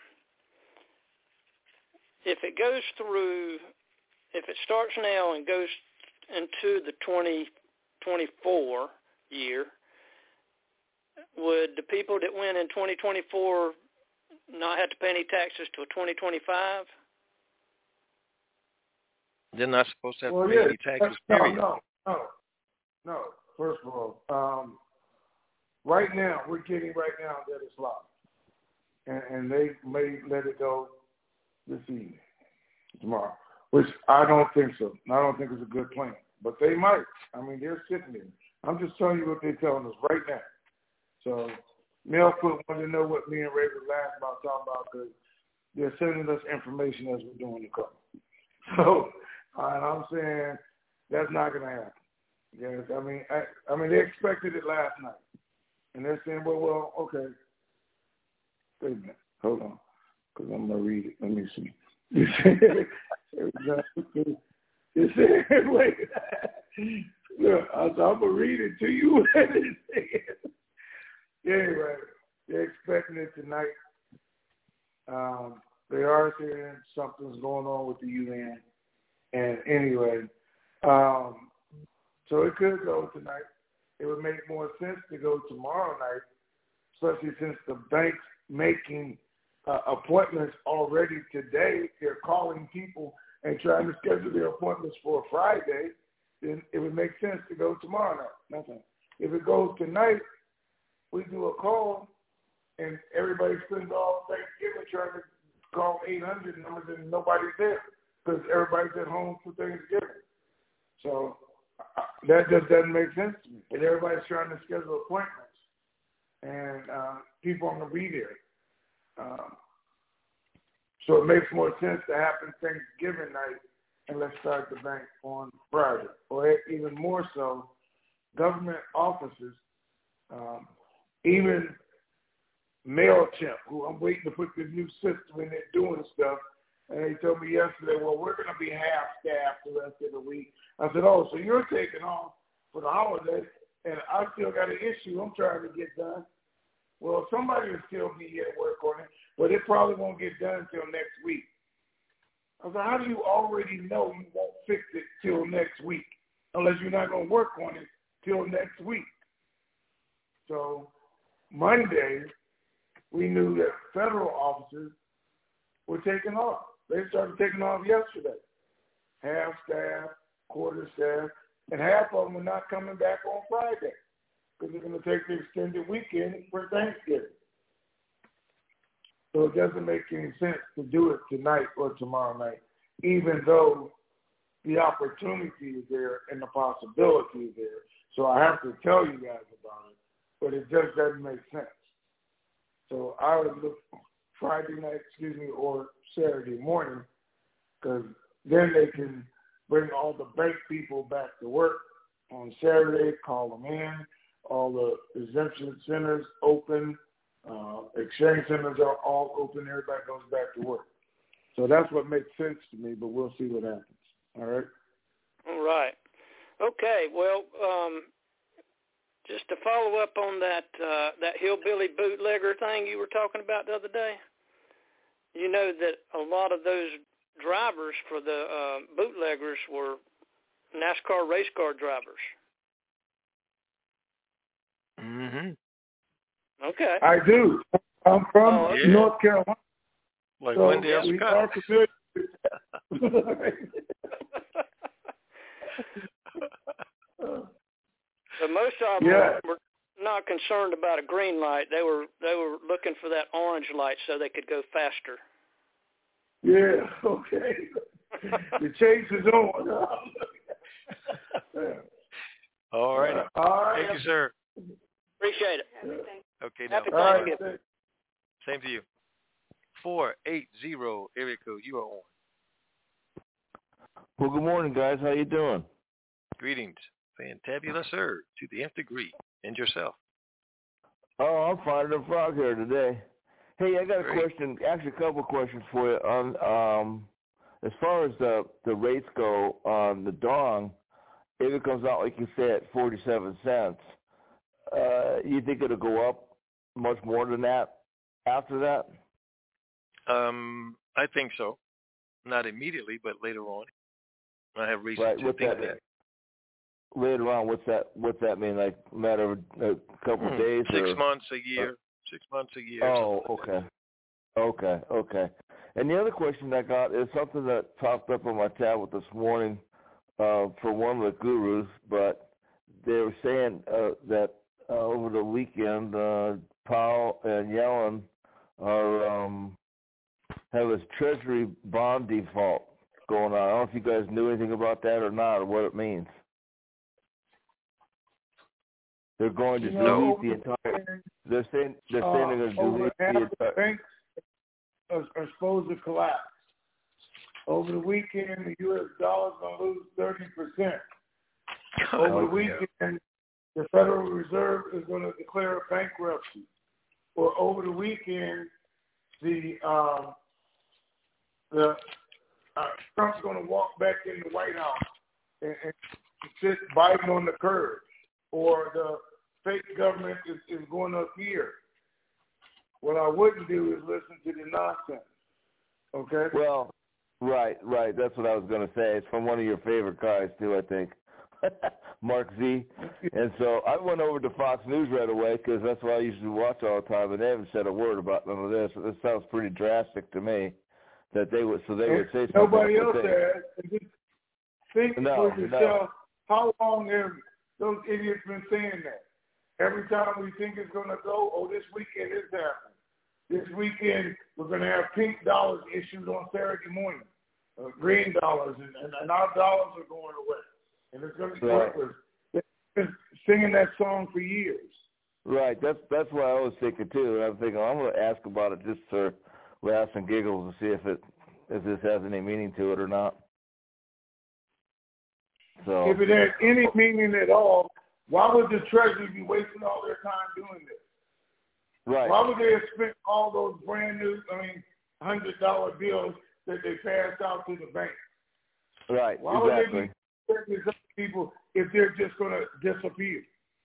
if it goes through, if it starts now and goes into the twenty twenty-four year, would the people that win in twenty twenty-four not have to pay any taxes till twenty twenty-five? They're not supposed to have well, to pay yeah. any taxes, no, period. No, no, no. First of all, um, right now, we're getting right now that it's locked. And, and they may let it go this evening, tomorrow, which I don't think so. I don't think it's a good plan. But they might. I mean, they're sitting there. I'm just telling you what they're telling us right now. So Mel Foot wanted to know what me and Ray were laughing about, talking about, because they're sending us information as we're doing the cover. So, and I'm saying that's not going to happen. Yes, I mean, I, I mean, they expected it last night, and they're saying, well, well, okay. Wait a minute, hold on, because I'm gonna read it. Let me see. You said, you said, wait. Look, I'm gonna read it to you. Anyway, they're expecting it tonight. Um, they are saying something's going on with the U N. And anyway, um, so it could go tonight. It would make more sense to go tomorrow night, especially since the bank's making uh, appointments already today. They're calling people and trying to schedule their appointments for Friday. Then it would make sense to go tomorrow night. Nothing. If it goes tonight, we do a call, and everybody spends all Thanksgiving trying to call eight hundred numbers, and nobody's there because everybody's at home for Thanksgiving. So uh, that just doesn't make sense to me. And everybody's trying to schedule appointments, and uh, people aren't going to be there. Um, so it makes more sense to happen Thanksgiving night, and let's start the bank on Friday. Or even more so, government offices, um, even MailChimp, who I'm waiting to put this new system in there doing stuff, and they told me yesterday, well, we're going to be half-staffed the rest of the week. I said, oh, so you're taking off for the holidays, and I still got an issue I'm trying to get done. Well, somebody will still be at work on it, but it probably won't get done until next week. I said, how do you already know you won't fix it till next week, unless you're not going to work on it till next week? So Monday, we knew that federal officers were taking off. They started taking off yesterday. Half staff, quarter staff, and half of them are not coming back on Friday because they're going to take the extended weekend for Thanksgiving. So it doesn't make any sense to do it tonight or tomorrow night, even though the opportunity is there and the possibility is there. So I have to tell you guys about it, but it just doesn't make sense. So I would look Friday night, excuse me, or Saturday morning, because then they can bring all the bank people back to work on Saturday, call them in, all the exemption centers open, uh, exchange centers are all open, everybody goes back to work. So that's what makes sense to me, but we'll see what happens. All right? All right. Okay, well, um, just to follow up on that uh, that hillbilly bootlegger thing you were talking about the other day, you know that a lot of those drivers for the uh, bootleggers were NASCAR race car drivers. Mm-hmm. Okay. I do. I'm from oh, okay. North Carolina. Like so Wendell we Scott. are familiar with So most of them yeah. were not concerned about a green light. They were they were looking for that orange light so they could go faster. Yeah, okay. The chase is on. All right. Uh, all right. Thank you, sir. Appreciate it. Okay, now. Happy Thanksgiving. Right. Same to you. four eight zero area code. You are on. Well, good morning, guys. How you doing? Greetings. Fantabulous, sir, to the nth degree. And yourself. Oh, I'm finding a frog here today. Hey, I got a Great. question, actually a couple of questions for you. On um, as far as the, the rates go on the dong, if it comes out, like you said, at forty-seven cents, uh, you think it'll go up much more than that after that? Um, I think so. Not immediately, but later on. I have reason Right, to what's think that that. mean? Later on, what's that? What's that mean? Like a matter of a couple of days? Six or? months, a year. Six months, a year. Oh, like okay. Okay, okay. And the other question I got is something that popped up on my tablet this morning uh, for one of the gurus, but they were saying uh, that uh, over the weekend, uh, Powell and Yellen are um, have this Treasury bond default going on. I don't know if you guys knew anything about that or not, or what it means. They're going to You know, delete the entire. They're saying they're uh, saying they're going to over delete half the the entire. banks are, are supposed to collapse. Over the weekend, the U S dollar's going to lose thirty percent. Over Oh, the weekend, the Federal Reserve is going to declare bankruptcy. Or over the weekend, the um, the uh, Trump's going to walk back in the White House and, and sit Biden on the curb. Or the fake government is, is going to appear. What I wouldn't do is listen to the nonsense. Okay? Well, right, right. That's what I was going to say. It's from one of your favorite guys, too, I think, Mark Z. And so I went over to Fox News right away because that's what I used to watch all the time, and they haven't said a word about none of this. This sounds pretty drastic to me that they would, so they would say something. Nobody else has. Just think no, for yourself, no. how long have those idiots been saying that? Every time we think it's going to go, oh, this weekend is happening. This weekend we're going to have pink dollars issued on Saturday morning, uh, green dollars, and, and, and our dollars are going away. And it's going to be right. worthless. They've been singing that song for years. Right. That's that's what I was thinking too. And I'm thinking I'm going to ask about it just for laughs and giggles to see if it if this has any meaning to it or not. So if it had any meaning at all, why would the Treasury be wasting all their time doing this? Right. Why would they have spent all those brand new, I mean, hundred dollar bills that they passed out to the bank? Right. Why exactly. would they be spending these people if they're just going to disappear?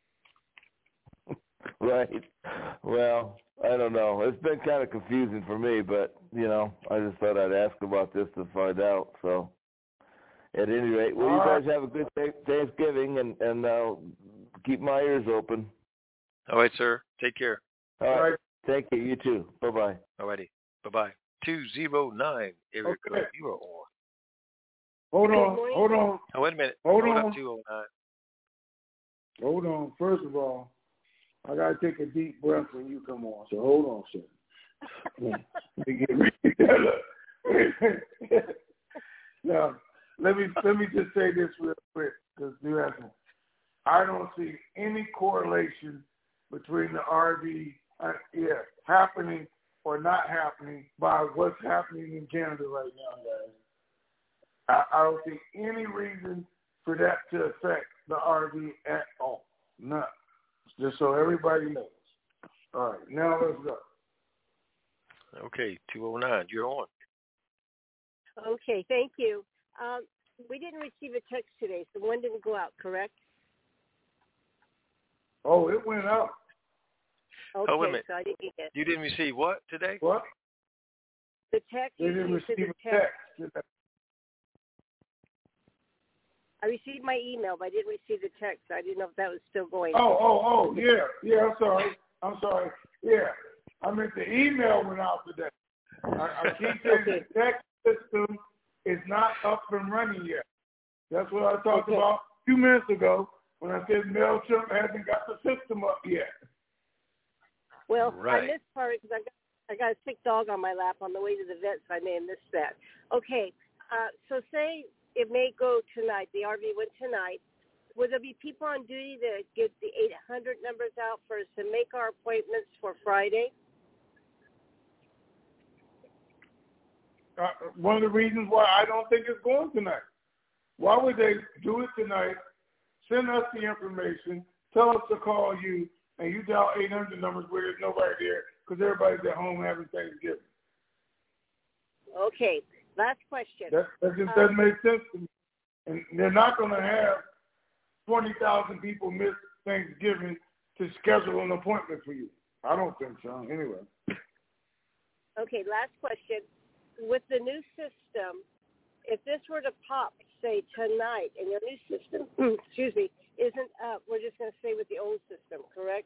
Right. Well, I don't know. It's been kind of confusing for me, but you know, I just thought I'd ask about this to find out. So. At any rate, well, you guys have a good Thanksgiving, and, and uh, keep my ears open. All right, sir. Take care. All right. All right. Thank you. You too. Bye-bye. All righty. Bye-bye. two oh nine area okay. code. You are on. Hold on. Hold on. Oh, wait a minute. Hold, hold on. up, two oh nine. Hold on. First of all, I got to take a deep breath when you come on, so hold on, sir. Let me get ready. Now, Let me let me just say this real quick, because you asked me. I don't see any correlation between the R V, uh, yeah, happening or not happening by what's happening in Canada right now, guys. I, I don't see any reason for that to affect the R V at all. None. Just so everybody knows. All right, now let's go. Okay, two oh nine, you're on. Okay, thank you. Um, we didn't receive a text today, so one didn't go out, correct? Oh, it went out. Okay, oh, wait a minute. So I didn't get it. You didn't receive what today? What? The text. They didn't receive a text. text. I received my email, but I didn't receive the text. I didn't know if that was still going. Oh, oh, oh, yeah, yeah. I'm sorry. I'm sorry. Yeah, I meant the email went out today. I, I keep saying okay. The text system is not up and running yet. That's what I talked okay. about a few minutes ago when I said MailChimp hasn't got the system up yet. Well, right. on this part, because I got I got a sick dog on my lap on the way to the vet, so I may have missed that. Okay, uh, so say it may go tonight. The R V went tonight. Would there be people on duty to get the eight hundred numbers out for us to make our appointments for Friday? Uh, one of the reasons why I don't think it's going tonight. Why would they do it tonight, send us the information, tell us to call you, and you dial eight hundred numbers where there's nobody there because everybody's at home having Thanksgiving? Okay, last question. That, that just um, doesn't make sense to me. And they're not going to have twenty thousand people miss Thanksgiving to schedule an appointment for you. I don't think so, anyway. Okay, last question. With the new system, if this were to pop, say, tonight, and your new system, excuse me, isn't up, we're just going to stay with the old system, correct?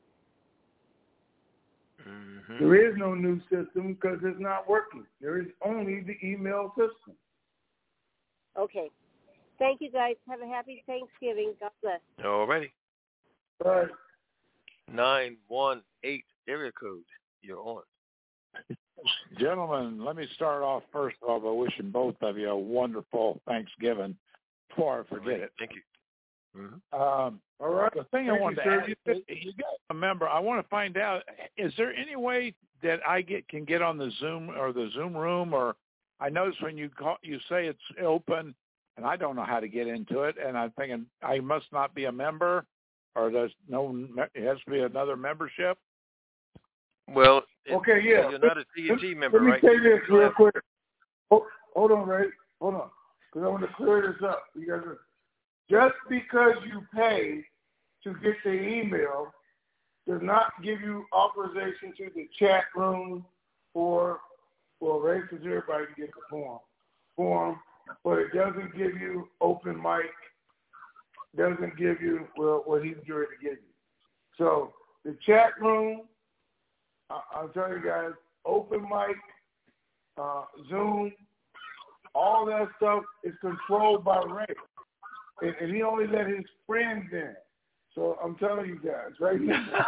Mm-hmm. There is no new system because it's not working. There is only the email system. Okay. Thank you, guys. Have a happy Thanksgiving. God bless. All righty. All right. nine one eight area code. You're on. Gentlemen, let me start off first of all by wishing both of you a wonderful Thanksgiving before I forget it. Thank you. Mm-hmm. Um, all right. The thing Thank I wanted you, to ask sir. you, you got a member. I want to find out, is there any way that I get can get on the Zoom or the Zoom room? Or I notice when you call, you say it's open, and I don't know how to get into it, and I'm thinking I must not be a member, or there's no, it has to be another membership. Well, okay, yeah. You're not a T N T let, member, let me right? say this real quick. Hold, hold on, Ray. Hold on, because I want to clear this up. You guys, just because you pay to get the email does not give you authorization to the chat room or, well, Ray, because everybody can get the form, form, but it doesn't give you open mic. Doesn't give you well what he's trying to give you. So the chat room. I'll tell you guys, open mic, uh, Zoom, all that stuff is controlled by Ray. And, and he only let his friends in. So I'm telling you guys right now.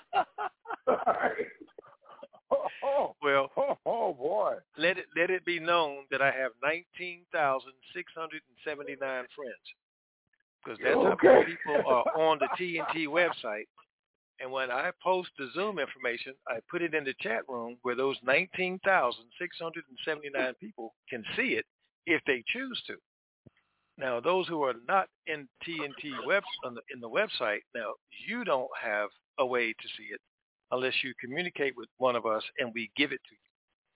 oh, well, oh, oh, boy. Let it let it be known that I have nineteen thousand six hundred seventy-nine friends. Because that's okay. how many people are on the T N T website. And when I post the Zoom information, I put it in the chat room where those nineteen thousand six hundred seventy-nine people can see it if they choose to. Now, those who are not in T N T web in the website, now you don't have a way to see it unless you communicate with one of us and we give it to you.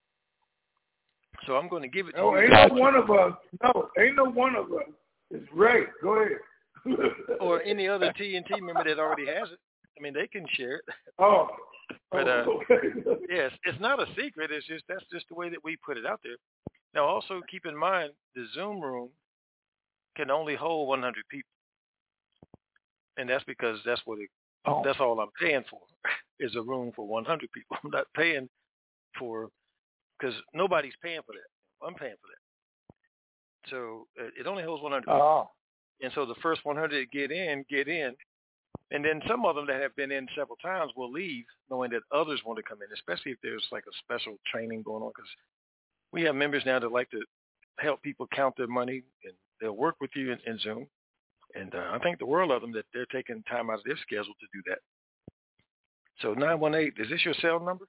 So I'm going to give it to no, you. Ain't no one of us. No, ain't no one of us. It's Ray. Go ahead. Or any other T N T member that already has it. I mean, they can share it. Oh. But uh, oh, okay. yes, it's not a secret. It's just that's just the way that we put it out there. Now, also keep in mind the Zoom room can only hold one hundred people, and that's because that's what it. Oh. That's all I'm paying for is a room for one hundred people. I'm not paying for because nobody's paying for that. I'm paying for that. So uh, it only holds one hundred people. Oh. And so the first one hundred get in, get in. And then some of them that have been in several times will leave knowing that others want to come in, especially if there's like a special training going on. Because we have members now that like to help people count their money, and they'll work with you in, in Zoom. And uh, I think the world of them that they're taking time out of their schedule to do that. So nine one eight, is this your cell number?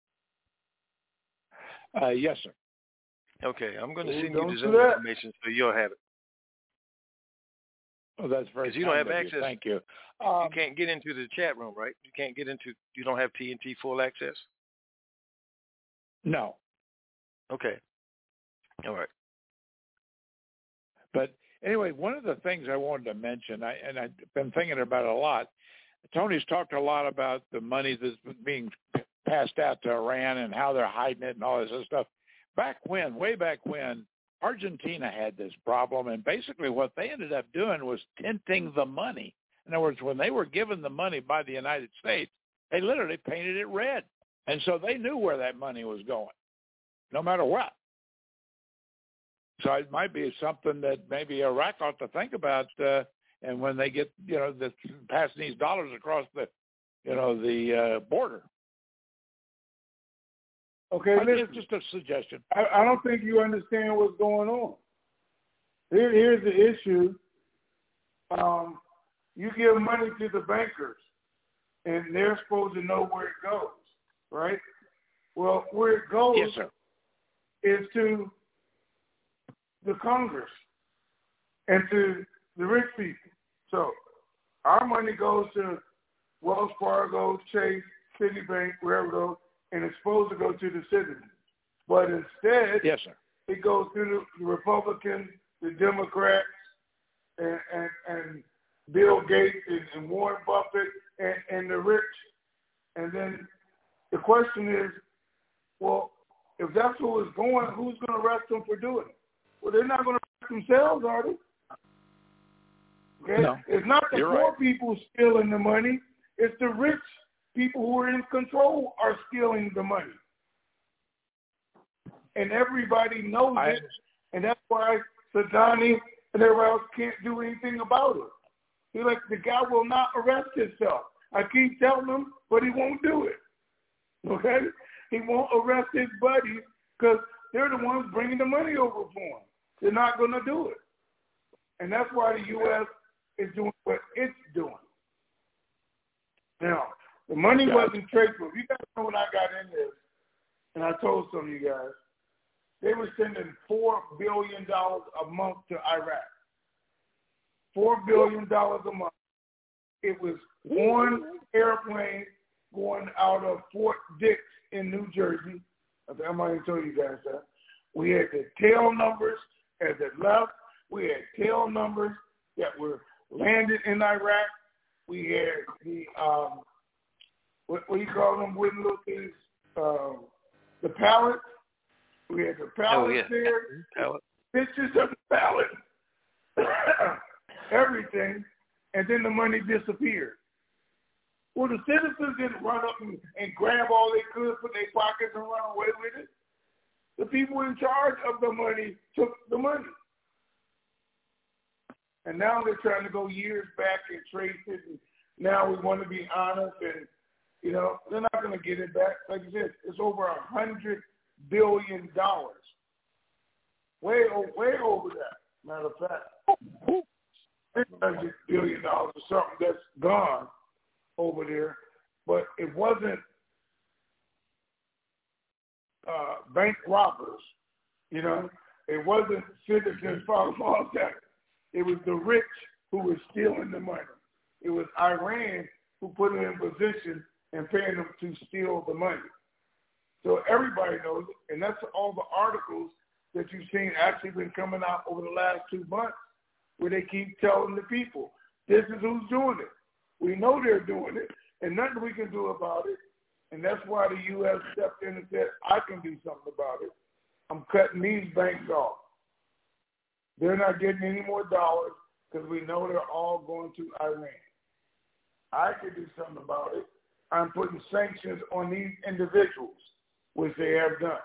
Uh, yes, sir. Okay, I'm going to Ooh, send you the don't Zoom do that. information so you'll have it. Oh, that's very. Because you don't have kind of access. You. Thank you. Um, you Um, can't get into the chat room, right? You can't get into. You don't have T N T full access. no, Okay. All right. but anyway, one of the things I wanted to mention, I, and I've been thinking about it a lot. Tony's talked a lot about the money that's being passed out to Iran and how they're hiding it and all this other stuff. Back when, way back when, Argentina had this problem, and basically what they ended up doing was tinting the money. In other words, when they were given the money by the United States, they literally painted it red. And so they knew where that money was going, no matter what. So it might be something that maybe Iraq ought to think about, uh, and when they get, you know, the, passing these dollars across the, you know, the uh, border. Okay, listen, just a suggestion. I, I don't think you understand what's going on. Here, here's the issue. Um, you give money to the bankers, and they're supposed to know where it goes, right? Well, where it goes yes, sir. is to the Congress and to the rich people. So our money goes to Wells Fargo, Chase, Citibank, wherever it goes, and it's supposed to go to the citizens. But instead, yes, sir. it goes to the Republicans, the Democrats, and, and, and Bill Gates and, and Warren Buffett and, and the rich. And then the question is, well, if that's who is going, who's going to arrest them for doing it? Well, they're not going to arrest themselves, are they? Okay? No, it's not the you're poor right. people stealing the money. It's the rich people who are in control are stealing the money. And everybody knows I, it. And that's why Sadani and everybody else can't do anything about it. He's like, the guy will not arrest himself. I keep telling him, but he won't do it. Okay? He won't arrest his buddies because they're the ones bringing the money over for him. They're not going to do it. And that's why the U S is doing what it's doing. Now, the money wasn't traceable. You guys know when I got in this, and I told some of you guys, they were sending four billion dollars a month to Iraq. four billion dollars a month. It was one airplane going out of Fort Dix in New Jersey. I might even tell you guys that. We had the tail numbers as it left. We had tail numbers that were landed in Iraq. We had the, um, what, what do you call them, wooden little things, uh, the pallets. We had the pallets oh, yeah. there, Pallet. pictures of the pallets, everything, and then the money disappeared. Well, the citizens didn't run up and, and grab all they could, put in their pockets and run away with it. The people in charge of the money took the money. And now they're trying to go years back and trace it. And now we want to be honest. And, you know, they're not going to get it back. Like I said, it's over a hundred billion dollars. Way, way over that, matter of fact. six hundred billion dollars or something that's gone over there. But it wasn't uh, bank robbers, you know. It wasn't citizens following laws. It was the rich who were stealing the money. It was Iran who put them in position and paying them to steal the money. So everybody knows it, and that's all the articles that you've seen actually been coming out over the last two months where they keep telling the people, this is who's doing it. We know they're doing it, and nothing we can do about it, and that's why the U S stepped in and said, I can do something about it. I'm cutting these banks off. They're not getting any more dollars because we know they're all going to Iran. I can do something about it. I'm putting sanctions on these individuals, which they have done.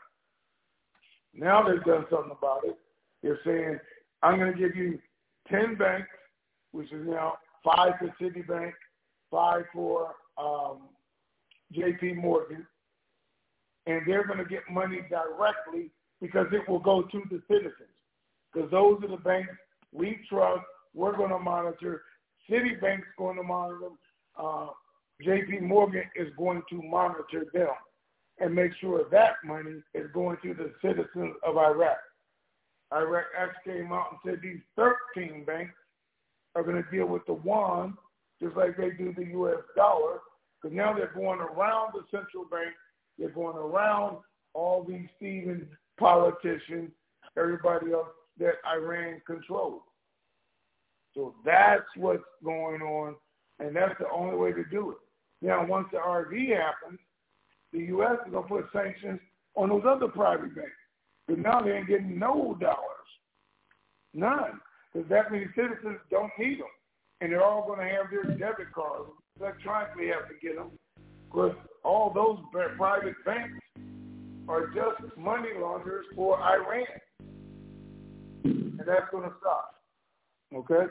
Now they've done something about it. They're saying, I'm going to give you ten banks, which is now five for Citibank, five for um, J P Morgan, and they're going to get money directly because it will go to the citizens. Because those are the banks we trust, we're going to monitor. Citibank's going to monitor them. Uh, J P Morgan is going to monitor them and make sure that money is going to the citizens of Iraq. Iraq actually came out and said these thirteen banks are going to deal with the yuan just like they do the U S dollar, because now they're going around the central bank. They're going around all these thieving politicians, everybody else that Iran controls. So that's what's going on, and that's the only way to do it. Now, once the R V happens, the U S is going to put sanctions on those other private banks. But now they ain't getting no dollars. None. Because that many citizens don't need them. And they're all going to have their debit cards. Electronically have to get them. Because all those private banks are just money launderers for Iran. And that's going to stop. Okay?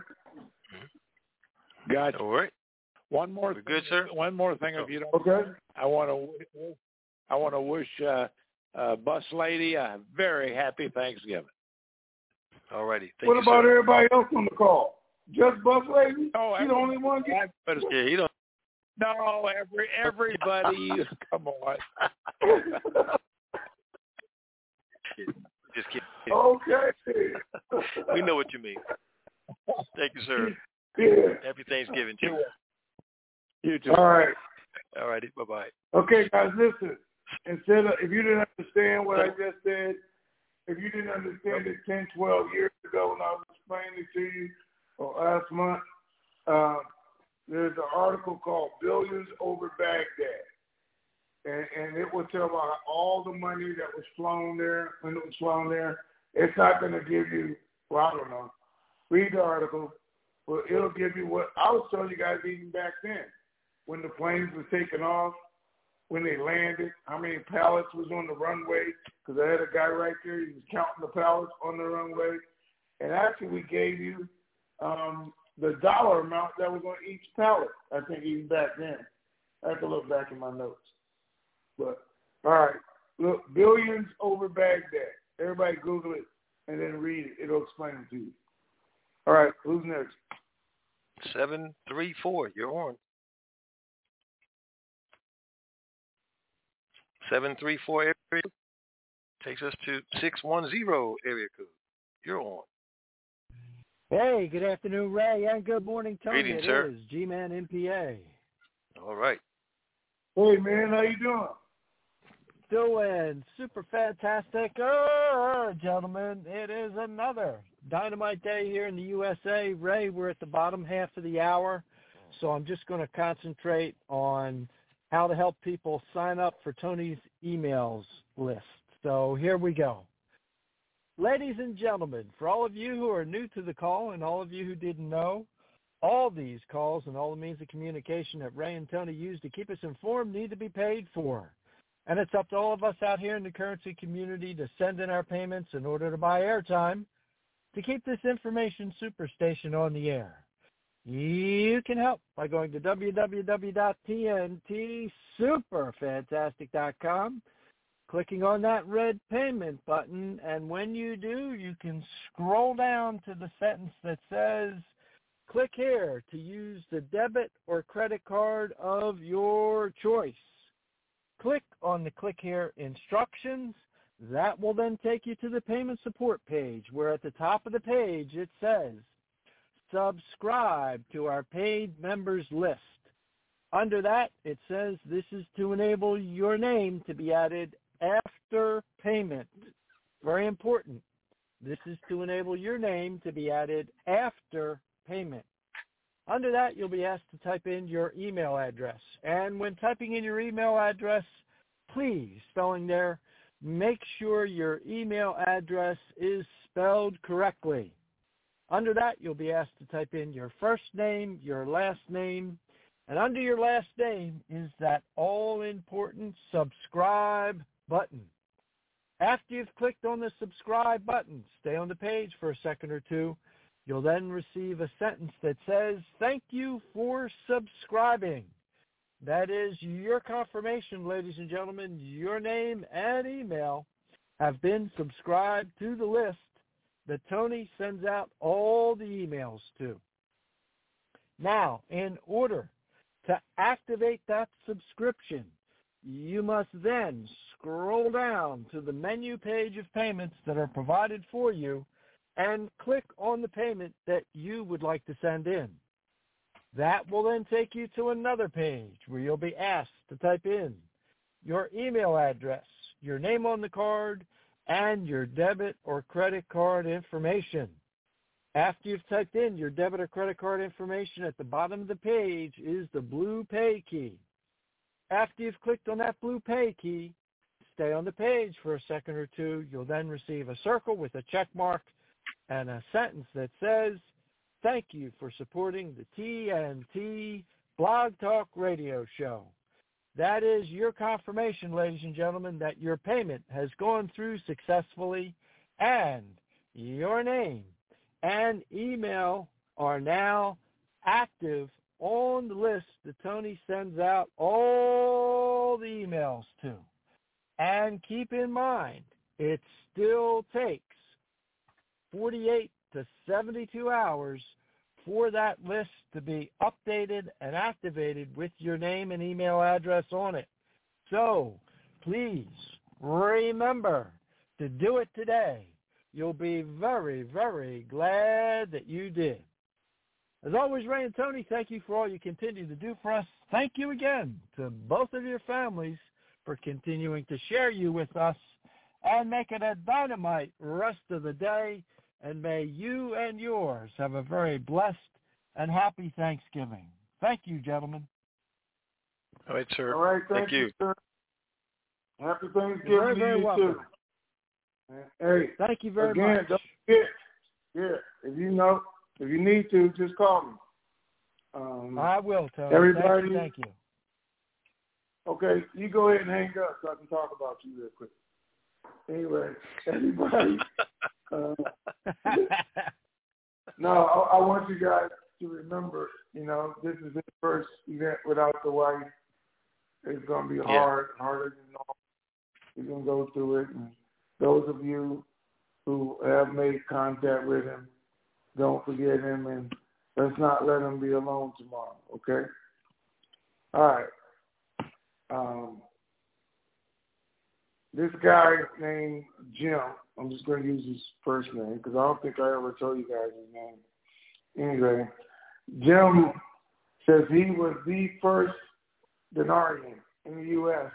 Gotcha. All right. One more We're good, sir. One more thing, if you don't Okay. mind. I want to I want to wish uh, uh, Bus Lady, a very happy Thanksgiving. All righty. What you, about sir. everybody else on the call? Just Bus Lady? Oh, He the only one? Get- yeah, he don't. No, every everybody. Come on. Just kidding. Okay. We know what you mean. Thank you, sir. Yeah. Happy Thanksgiving to you. You too. All right. All righty. Bye-bye. Okay, guys, listen. Instead of, if you didn't understand what I just said, if you didn't understand it ten, twelve years ago when I was explaining it to you, or last month, uh, there's an article called Billions Over Baghdad. And, and it will tell about all the money that was flown there, when it was flown there. It's not going to give you, well, I don't know. Read the article, but it'll give you what I was telling you guys even back then, when the planes were taking off, when they landed, how many pallets was on the runway, because I had a guy right there, he was counting the pallets on the runway. And actually we gave you um, the dollar amount that was on each pallet, I think even back then. I have to look back in my notes. But, all right, look, Billions Over Baghdad. Everybody Google it and then read it. It'll explain it to you. All right, who's next? seven three four, you're on. seven three four area code takes us to six one zero area code. You're on. Hey, good afternoon, Ray, and good morning, Tony. Greetings, it sir. is G-Man M P A. All right. Hey, man, how you doing? Doing super fantastic. Oh, gentlemen, it is another dynamite day here in the U S A. Ray, we're at the bottom half of the hour, so I'm just going to concentrate on how to help people sign up for Tony's emails list. So here we go. Ladies and gentlemen, for all of you who are new to the call and all of you who didn't know, all these calls and all the means of communication that Ray and Tony use to keep us informed need to be paid for. And it's up to all of us out here in the currency community to send in our payments in order to buy airtime to keep this information superstation on the air. You can help by going to w w w dot t n t super fantastic dot com, clicking on that red payment button, and when you do, you can scroll down to the sentence that says, click here to use the debit or credit card of your choice. Click on the click here instructions. That will then take you to the payment support page, where at the top of the page it says, subscribe to our paid members list. Under that, it says this is to enable your name to be added after payment. Very important. This is to enable your name to be added after payment. Under that, you'll be asked to type in your email address. And when typing in your email address, please, spelling there, make sure your email address is spelled correctly. Under that, you'll be asked to type in your first name, your last name, and under your last name is that all-important subscribe button. After you've clicked on the subscribe button, stay on the page for a second or two. You'll then receive a sentence that says, thank you for subscribing. That is your confirmation, ladies and gentlemen. Your name and email have been subscribed to the list that Tony sends out all the emails to. Now, in order to activate that subscription, you must then scroll down to the menu page of payments that are provided for you and click on the payment that you would like to send in. That will then take you to another page where you'll be asked to type in your email address, your name on the card, and your debit or credit card information. After you've typed in your debit or credit card information, at the bottom of the page is the blue pay key. After you've clicked on that blue pay key, stay on the page for a second or two. You'll then receive a circle with a check mark and a sentence that says, thank you for supporting the T N T Blog Talk Radio Show. That is your confirmation, ladies and gentlemen, that your payment has gone through successfully and your name and email are now active on the list that Tony sends out all the emails to. And keep in mind, it still takes forty-eight to seventy-two hours for that list to be updated and activated with your name and email address on it. So please remember to do it today. You'll be very, very glad that you did. As always, Ray and Tony, thank you for all you continue to do for us. Thank you again to both of your families for continuing to share you with us, and make it a dynamite rest of the day. And may you and yours have a very blessed and happy Thanksgiving. Thank you, gentlemen. All right, sir. All right, thank, thank you. you, sir. Happy Thanksgiving You're very, to very you, welcome. too. Hey, thank you very again, much. Don't forget, yeah, if you know, if you need to, just call me. Um, I will, Tony. Everybody, thank you, thank you. Okay, you go ahead and hang up so I can talk about you real quick. Anyway, everybody. uh, no, I, I want you guys to remember, you know, this is the first event without the wife. It's going to be hard, yeah. harder than normal. You're going to go through it. And those of you who have made contact with him, don't forget him, and let's not let him be alone tomorrow, okay? All right. Um, this guy named Jim, I'm just going to use his first name because I don't think I ever told you guys his name. Anyway, Jim says he was the first denarian in the U S,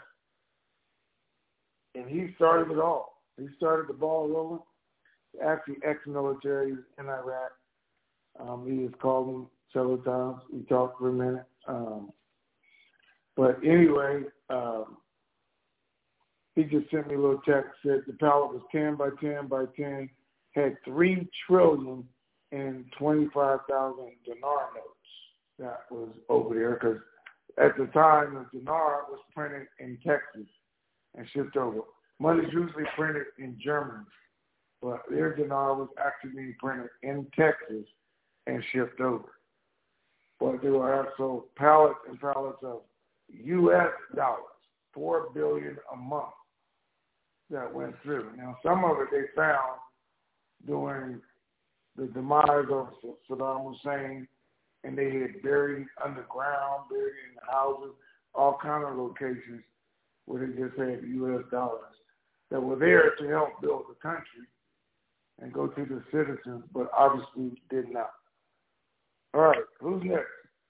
and he started it all. He started the ball rolling. Actually, ex-military in Iraq. Um, he has called him several times. We talked for a minute. Um, But anyway, um, he just sent me a little text, said the pallet was ten by ten by ten, had three trillion and twenty-five thousand dinar notes that was over there because at the time the dinar was printed in Texas and shipped over. Money's usually printed in Germany, but their dinar was actually being printed in Texas and shipped over. But there were also pallets and pallets of U S dollars, four billion dollars a month that went through. Now, some of it they found during the demise of Saddam Hussein, and they had buried underground, buried in houses, all kind of locations where they just had U S dollars that were there to help build the country and go to the citizens, but obviously did not. All right, who's next?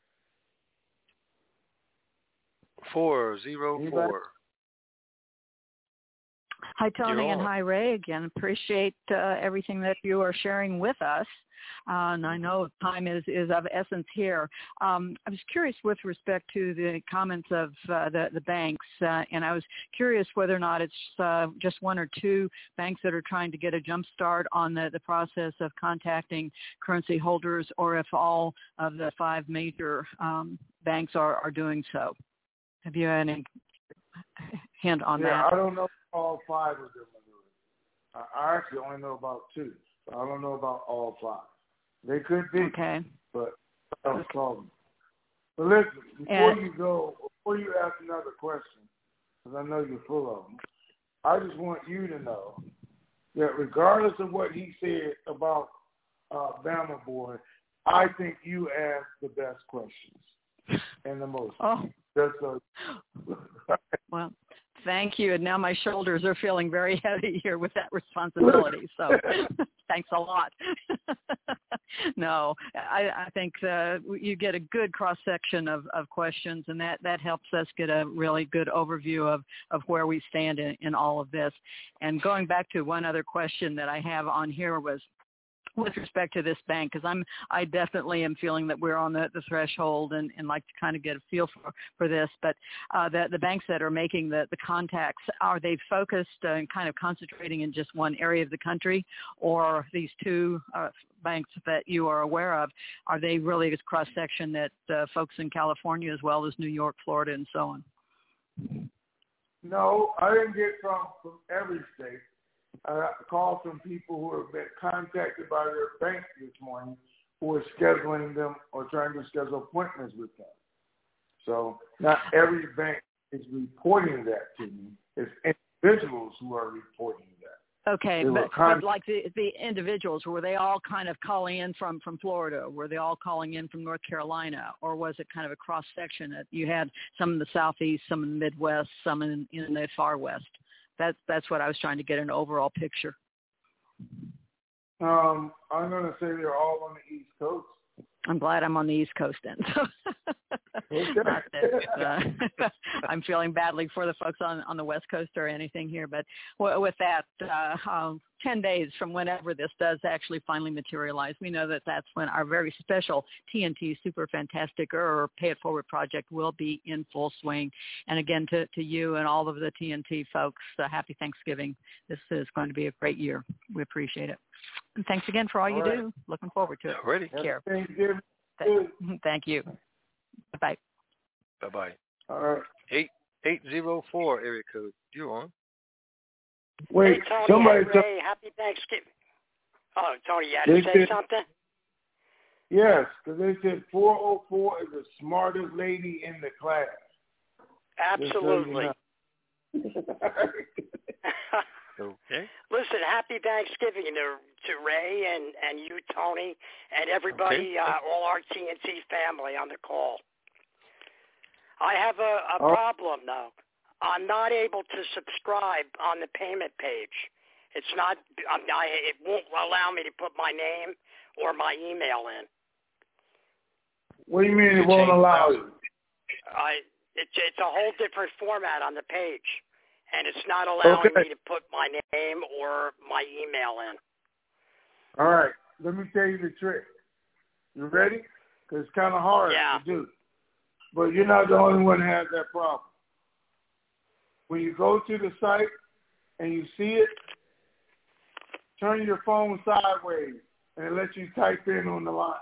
Four zero four. Hi, Tony, and hi, Ray. Again, appreciate uh, everything that you are sharing with us. Uh, and I know time is, is of essence here. Um, I was curious with respect to the comments of uh, the, the banks, uh, and I was curious whether or not it's uh, just one or two banks that are trying to get a jump start on the, the process of contacting currency holders, or if all of the five major um, banks are, are doing so. Have you had any hint on yeah, that? Yeah, I don't know if all five of them are doing it. I actually only know about two. So I don't know about all five. They could be, okay. but I don't call them. But listen, before and, you go, before you ask another question, because I know you're full of them, I just want you to know that regardless of what he said about uh, Bama Boy, I think you asked the best questions and the most. Oh. That's so. Well, thank you. And now my shoulders are feeling very heavy here with that responsibility. So thanks a lot. No, I, I think uh, you get a good cross-section of, of questions, and that, that helps us get a really good overview of, of where we stand in, in all of this. And going back to one other question that I have on here was, with respect to this bank, because I'm, I definitely am feeling that we're on the, the threshold and, and like to kind of get a feel for, for this. But uh, the, the banks that are making the, the contacts, are they focused uh, and kind of concentrating in just one area of the country, or these two uh, banks that you are aware of, are they really a cross-section that uh, folks in California as well as New York, Florida, and so on? No, I didn't get from, from every state. I got a call from people who have been contacted by their bank this morning who are scheduling them or trying to schedule appointments with them. So not every bank is reporting that to me. It's individuals who are reporting that. Okay, They were but, con- but like the the individuals, were they all kind of calling in from, from Florida? Were they all calling in from North Carolina? Or was it kind of a cross-section that you had some in the Southeast, some in the Midwest, some in, in the far West? That's, that's what I was trying to get an overall picture. Um, I'm going to say they're all on the East Coast. I'm glad I'm on the East Coast then. Not that, uh, I'm feeling badly for the folks on, on the West Coast or anything here, but w- with that, uh, um, ten days from whenever this does actually finally materialize, we know that that's when our very special T N T Super Fantastic or Pay It Forward project will be in full swing. And again, to, to you and all of the T N T folks, uh, happy Thanksgiving. This is going to be a great year. We appreciate it. And thanks again for all, all you right. do. Looking forward to it. Ready? Care. Thank you. Thank, thank you. Bye. Bye bye. All right. Eight eight zero four area code. You're on. Wait, hey, Tony, somebody. Hey, Ray, happy Thanksgiving. Oh, Tony, you had to say said, something? Yes, because they said four oh four is the smartest lady in the class. Absolutely. Okay. Listen, happy Thanksgiving to, to Ray and, and you, Tony, and everybody, okay. uh, all our T N T family on the call. I have a, a oh. problem, though. I'm not able to subscribe on the payment page. It's not, I'm, I, it won't allow me to put my name or my email in. What do you mean it won't allow you? I, it, it's a whole different format on the page. And it's not allowing okay. me to put my name or my email in. All right. Let me tell you the trick. You ready? Because it's kind of hard yeah. to do. But you're not the only one that has that problem. When you go to the site and you see it, turn your phone sideways and it lets you type in on the line.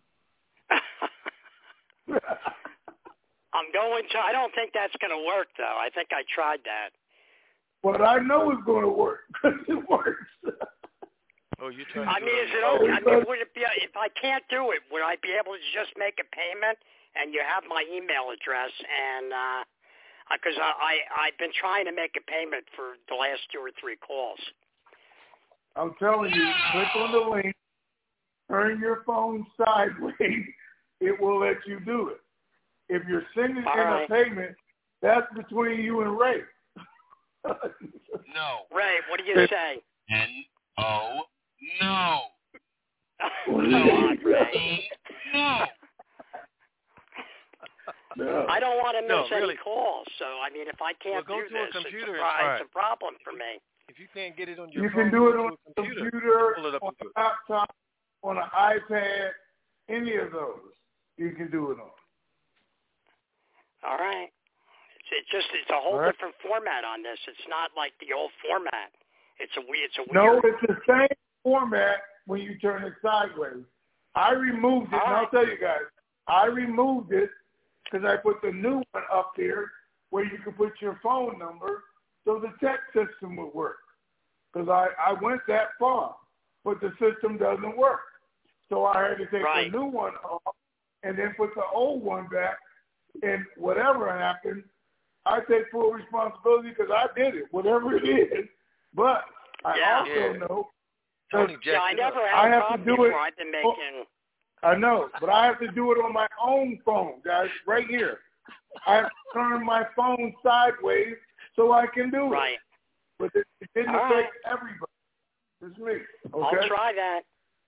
I'm going to, I don't think that's going to work, though. I think I tried that. But I know it's going to work because it works. Oh, you trying I to mean, is it okay? I mean, would it be, if I can't do it, would I be able to just make a payment and you have my email address? And because uh, I, I, I've been trying to make a payment for the last two or three calls. I'm telling you, click on the link, turn your phone sideways, it will let you do it. If you're sending All in right. a payment, that's between you and Ray. No. Ray, what do you say? N O no. Come on, Ray. No. No. I don't want to miss no, really. any calls. So I mean, if I can't well, go do to this, a computer it's, a, and try it's a problem for me. If you can't get it on your you phone, can do it go on to a computer, computer, pull it up on and do a it. laptop, on an iPad, any of those. You can do it on. All right. It's just it's a whole right. different format on this. It's not like the old format. It's a it's a No, weird. it's the same format when you turn it sideways. I removed it, All and right. I'll tell you guys, I removed it because I put the new one up there where you can put your phone number so the text system would work. Because I, I went that far, but the system doesn't work. So I had to take right. the new one off and then put the old one back. And whatever happened, I take full responsibility because I did it, whatever it is. But I yeah. also yeah. know Tony yeah, I never had I a have problem to do before. it. I've been making. I know, but I have to do it on my own phone, guys, right here. I have to turn my phone sideways so I can do right. it. But it, it didn't All affect right. everybody. It's me. Okay? I'll try that.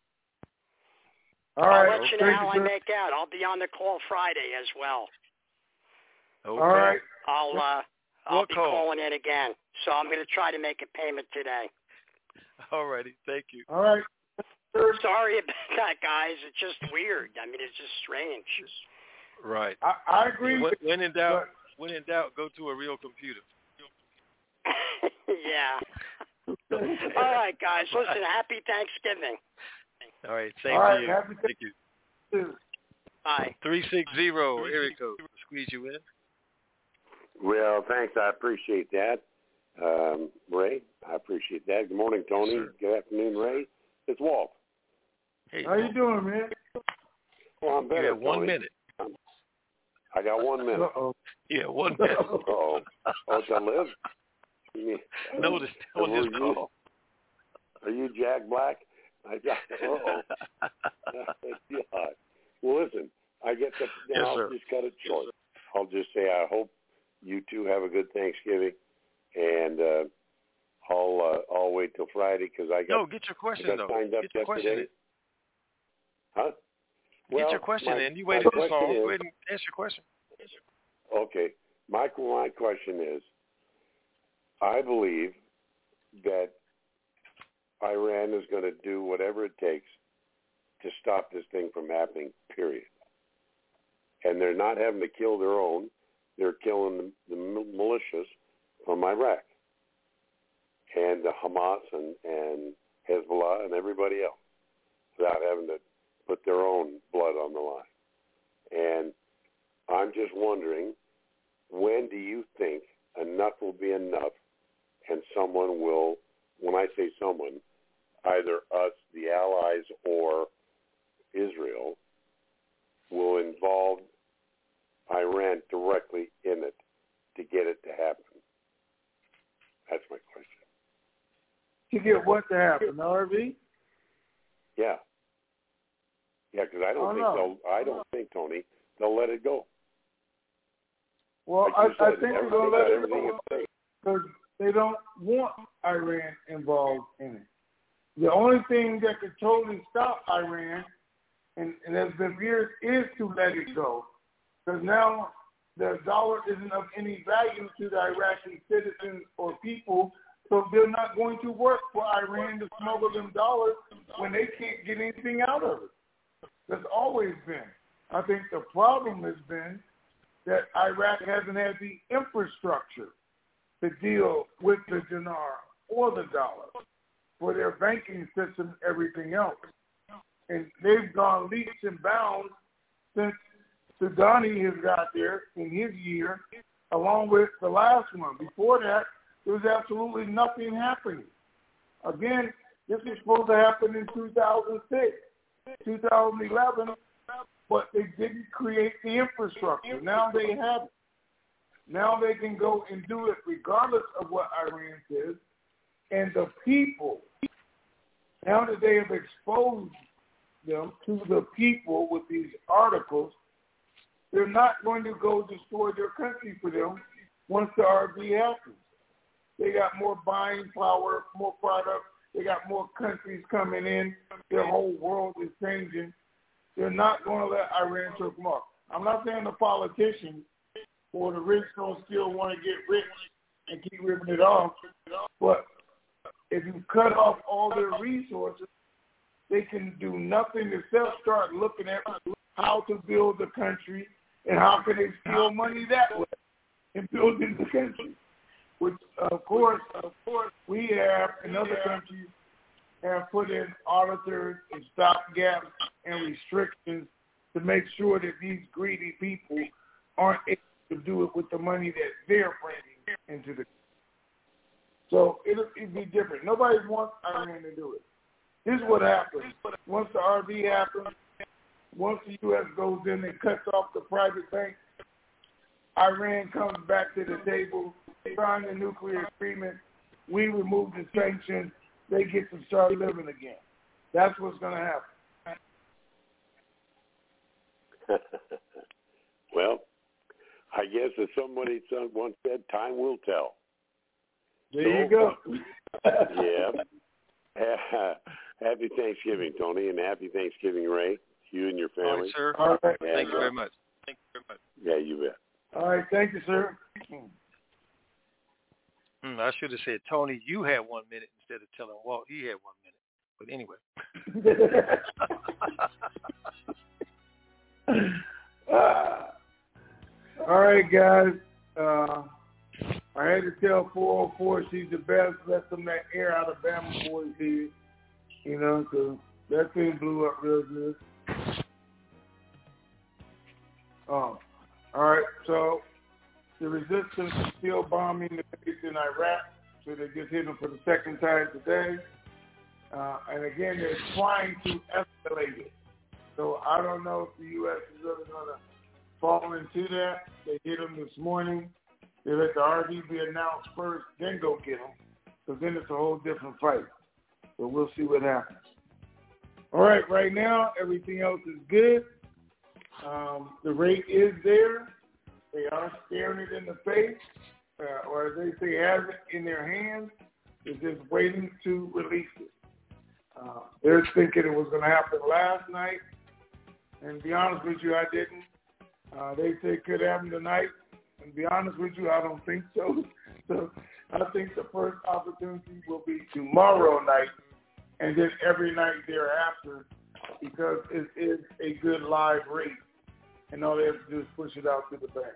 All right. I'll let you know Thank how you, I sir. make out. I'll be on the call Friday as well. Okay. All right. I'll uh, I'll What be call? calling in again. So I'm going to try to make a payment today. All righty. Thank you. All right. Sorry about that, guys. It's just weird. I mean, it's just strange. Right. I, I agree. When, with when in doubt, but, when in doubt, go to a real computer. yeah. All right, guys. Listen, happy Thanksgiving. All right. Same All right, to you. happy Thank you. Bye. Three six zero area code. Squeeze you in. Well, thanks. I appreciate that, um, Ray. I appreciate that. Good morning, Tony. Yes, Good afternoon, Ray. It's Walt. Hey, how you doing, man? Well, I'm better. You have one Tony. minute. I'm, I got one minute. Uh-oh. Yeah, one minute. Oh, oh, to live. noticed on this you, call. Are you Jack Black? I got. Uh-oh. God. Well, listen. I get the. Now Yes, I'll sir. just cut it short. I'll just say I hope you two have a good Thanksgiving, and uh, I'll uh, I'll wait till Friday because I got. No, get your question I got though. signed up Get your question yesterday. in. Huh? Well, Get your question my, in. You my waited this question long. is- Go ahead and answer your question. Okay. My, my question is, I believe that Iran is going to do whatever it takes to stop this thing from happening, period. And they're not having to kill their own. They're killing the, the militias from Iraq and the Hamas and, and Hezbollah and everybody else without having to put their own blood on the line. And I'm just wondering, when do you think enough will be enough and someone will, when I say someone, either us, the Allies, or Israel, will involve Iran directly in it to get it to happen? That's my question. To get what to happen, R V? Yeah. Yeah, because I don't Oh, think no. they'll, I don't think, Tony, they'll let it go. Well, Like I, you I said, think they're everything going to got let it everything go in place. because they don't want Iran involved in it. The only thing that could totally stop Iran, and, and has been years, is to let it go. Because now the dollar isn't of any value to the Iraqi citizens or people, so they're not going to work for Iran to smuggle them dollars when they can't get anything out of it. That's always been. I think the problem has been that Iraq hasn't had the infrastructure to deal with the dinar or the dollar for their banking system, everything else. And they've gone leaps and bounds since Sudani has got there in his year, along with the last one. Before that, there was absolutely nothing happening. Again, this was supposed to happen in two thousand six, two thousand eleven, but they didn't create the infrastructure. Now they have it. Now they can go and do it regardless of what Iran says. And the people, now that they have exposed them to the people with these articles, they're not going to go destroy their country for them once the R V happens. They got more buying power, more product. They got more countries coming in. Their whole world is changing. They're not going to let Iran take them off. I'm not saying the politicians or the rich don't still want to get rich and keep ripping it off, but if you cut off all their resources, they can do nothing except start looking at how to build the country and how can they steal money that way and building the country. Which, of course, of course, we have in other countries have put in auditors and stopgaps and restrictions to make sure that these greedy people aren't able to do it with the money that they're bringing into the. So it'll, it'll be different. Nobody wants Iran to do it. This is what happens once the R V happens. Once the U S goes in and cuts off the private banks, Iran comes back to the table, sign the nuclear agreement. We remove the sanctions. They get to start living again. That's what's going to happen. Well, I guess as somebody once said, time will tell. There so, you go. Yeah. Happy Thanksgiving, Tony, and happy Thanksgiving, Ray, to you and your family. All right, sir. All right. And, Thank you very much. Thank you very much. Yeah, you bet. All right. Thank you, sir. Mm, I should have said, Tony, you had one minute instead of telling Walt he had one minute. But anyway. uh, all right, guys. Uh, I had to tell four oh four she's the best. Let some of that air out of Bama boys here. You know, because that thing blew up real good. Um, all right, so the resistance is still bombing the base in Iraq, so they just hit them for the second time today. Uh, and again, they're trying to escalate it. So I don't know if the U S is really going to fall into that. They hit them this morning. They let the R V be announced first, then go get them, because then it's a whole different fight. So we'll see what happens. All right, right now, everything else is good. Um, the rate is there. They are staring it in the face, uh, or as they say, have it in their hands. They're just waiting to release it. Uh, they're thinking it was going to happen last night. And to be honest with you, I didn't. Uh, they say it could happen tonight. And to be honest with you, I don't think so. So I think the first opportunity will be tomorrow night and then every night thereafter, because it is a good live rate. And all they have to do is push it out to the bank.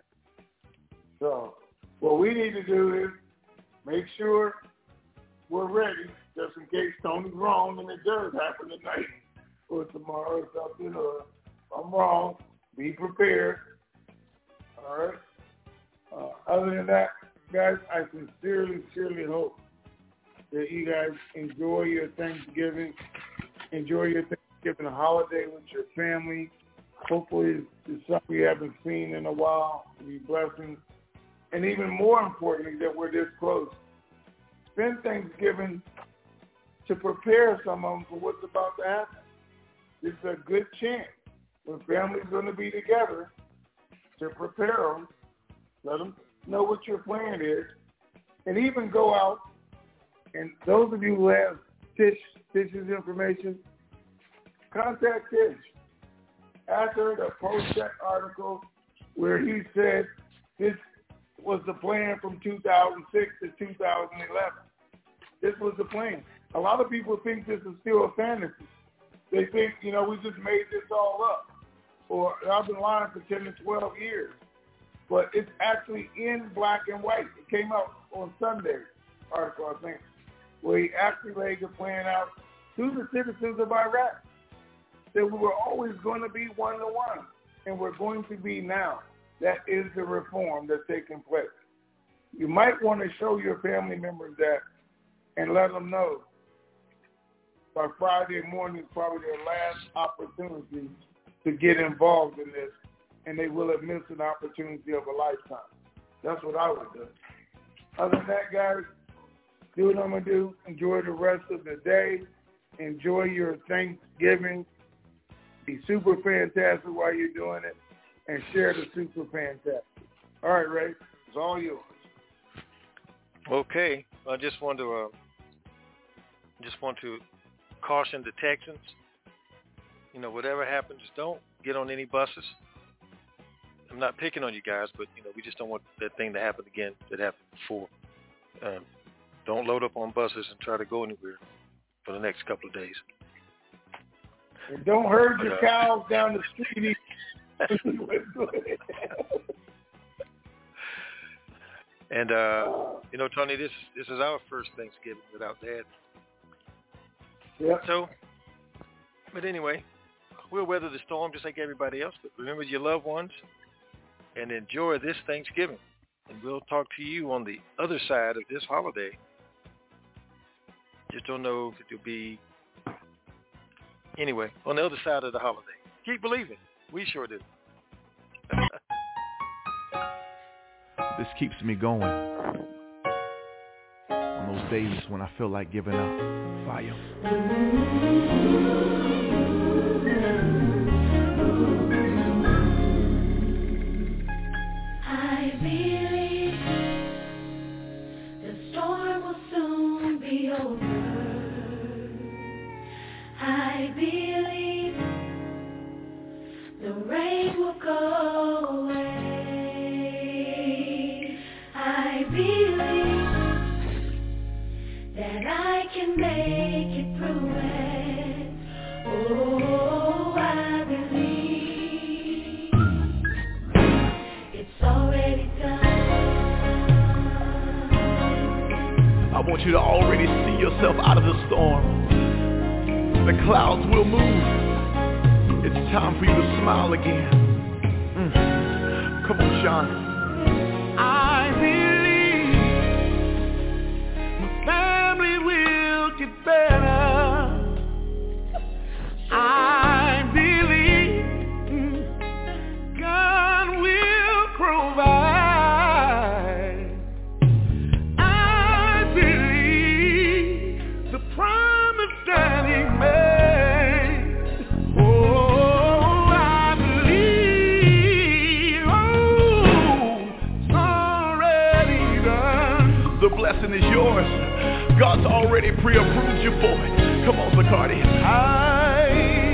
So what we need to do is make sure we're ready, just in case Tony's wrong and it does happen tonight or tomorrow or something, or if I'm wrong, be prepared. All right? Uh, other than that, guys, I sincerely, sincerely hope that you guys enjoy your Thanksgiving, enjoy your Thanksgiving holiday with your family. Hopefully it's something you haven't seen in a while. Be blessings. And even more importantly, that we're this close. Spend Thanksgiving to prepare some of them for what's about to happen. This is a good chance when families going to be together to prepare them, let them know what your plan is, and even go out. And those of you who have Tish, Tish's information, contact Tish. Ask her to post that article where he said this was the plan from two thousand six to two thousand eleven. This was the plan. A lot of people think this is still a fantasy. They think, you know, we just made this all up. Or I've been lying for ten to twelve years. But it's actually in black and white. It came out on Sunday, article, I think, where he actually laid the plan out to the citizens of Iraq. That we were always going to be one-to-one, and we're going to be now. That is the reform that's taking place. You might want to show your family members that and let them know by Friday morning is probably their last opportunity to get involved in this, and they will have missed an opportunity of a lifetime. That's what I would do. Other than that, guys, do what I'm going to do. Enjoy the rest of the day. Enjoy your Thanksgiving. Be super fantastic while you're doing it, and share the super fantastic. All right, Ray, it's all yours. Okay, I just want to uh, just want to caution the Texans. You know, whatever happens, don't get on any buses. I'm not picking on you guys, but you know, we just don't want that thing to happen again that happened before. Um, don't load up on buses and try to go anywhere for the next couple of days. And don't herd your cows down the street. And uh, you know, Tony, this this is our first Thanksgiving without Dad. Yeah. So, but anyway, we'll weather the storm just like everybody else. But remember your loved ones and enjoy this Thanksgiving. And we'll talk to you on the other side of this holiday. Just don't know if it'll be. Anyway, on the other side of the holiday. Keep believing. We sure do. This keeps me going. On those days when I feel like giving up. Fire. I believe the storm will soon be over. I believe the rain will go away. I believe that I can make it through it. Oh, I believe it's already done. I want you to already see yourself out of the storm. The clouds will move. It's time for you to smile again. Mm. Come on, Sean. I believe my family will get better. I believe God will provide. God's already pre-approved you for it. Come on, Bacardi. I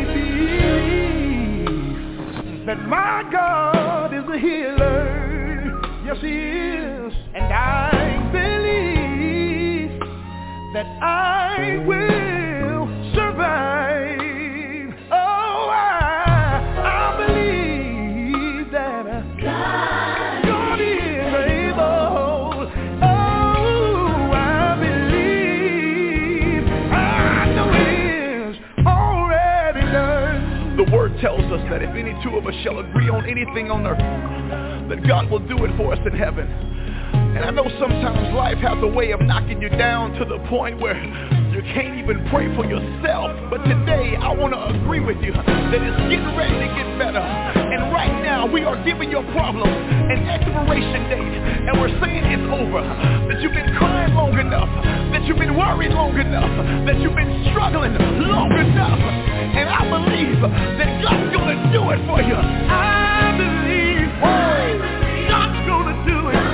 believe that my God is a healer. Yes, he is. And I believe that I will survive. Oh, I, I believe that God, God is able. Oh, I believe. I know it is already done. The word tells us that if any two of us shall agree on anything on earth, that God will do it for us in heaven. And I know sometimes life has a way of knocking you down to the point where you can't even pray for yourself. But today I want to agree with you that it's getting ready to get better. And right now we are giving your problem an expiration date. And we're saying it's over. That you've been crying long enough. That you've been worried long enough. That you've been struggling long enough. And I believe that God's going to do it for you. I believe God's going to do it.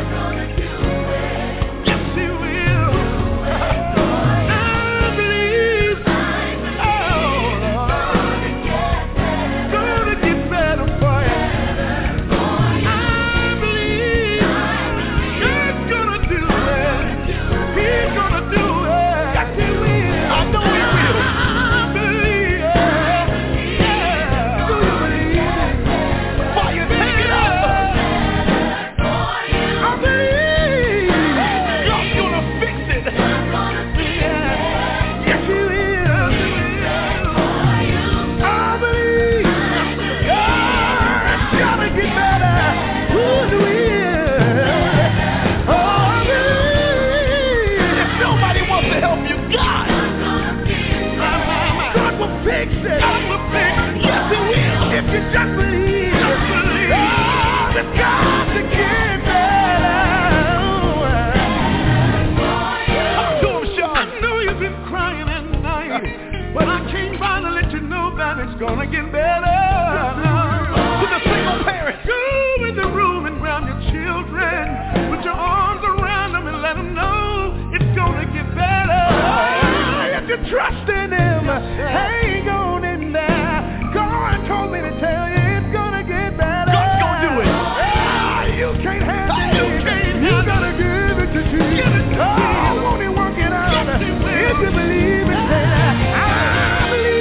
Gonna get better. To the single parents, go in the room and grab your children. Put your arms around them and let them know it's gonna get better. If you trust in him, hang on in there. God told me to tell you it's gonna get better. God's gonna do it. Ah, you can't handle it. You can't. You gotta give it to Jesus. Oh, won't he work it out? Yes, if you believe it, say that. I believe.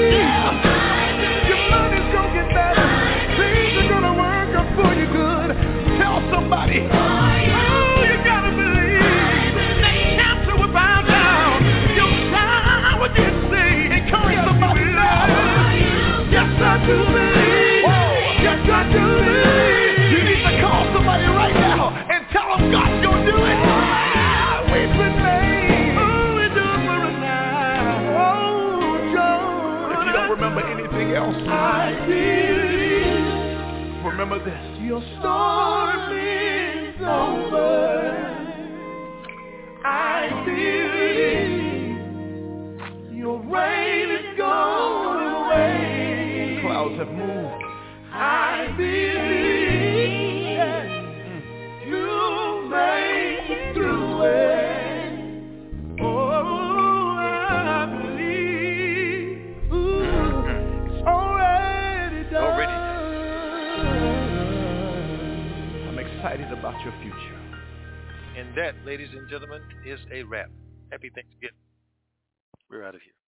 Somebody, oh, you gotta believe that cancer will bow down. Your child would get saved. Encourage somebody now. Yes, I do believe. Yes, I do believe. You need to call somebody right now and tell them God's gonna do it. Ah, we've been made. Oh, we do it for us now. Oh, John. If you don't remember anything else, I believe. Remember this. Your storm is over. I believe your rain is gone away. Clouds have moved. I believe you made it through it. Oh, I believe ooh, it's already done. Already. Excited about your future. And that, ladies and gentlemen, is a wrap. Happy Thanksgiving. We're out of here.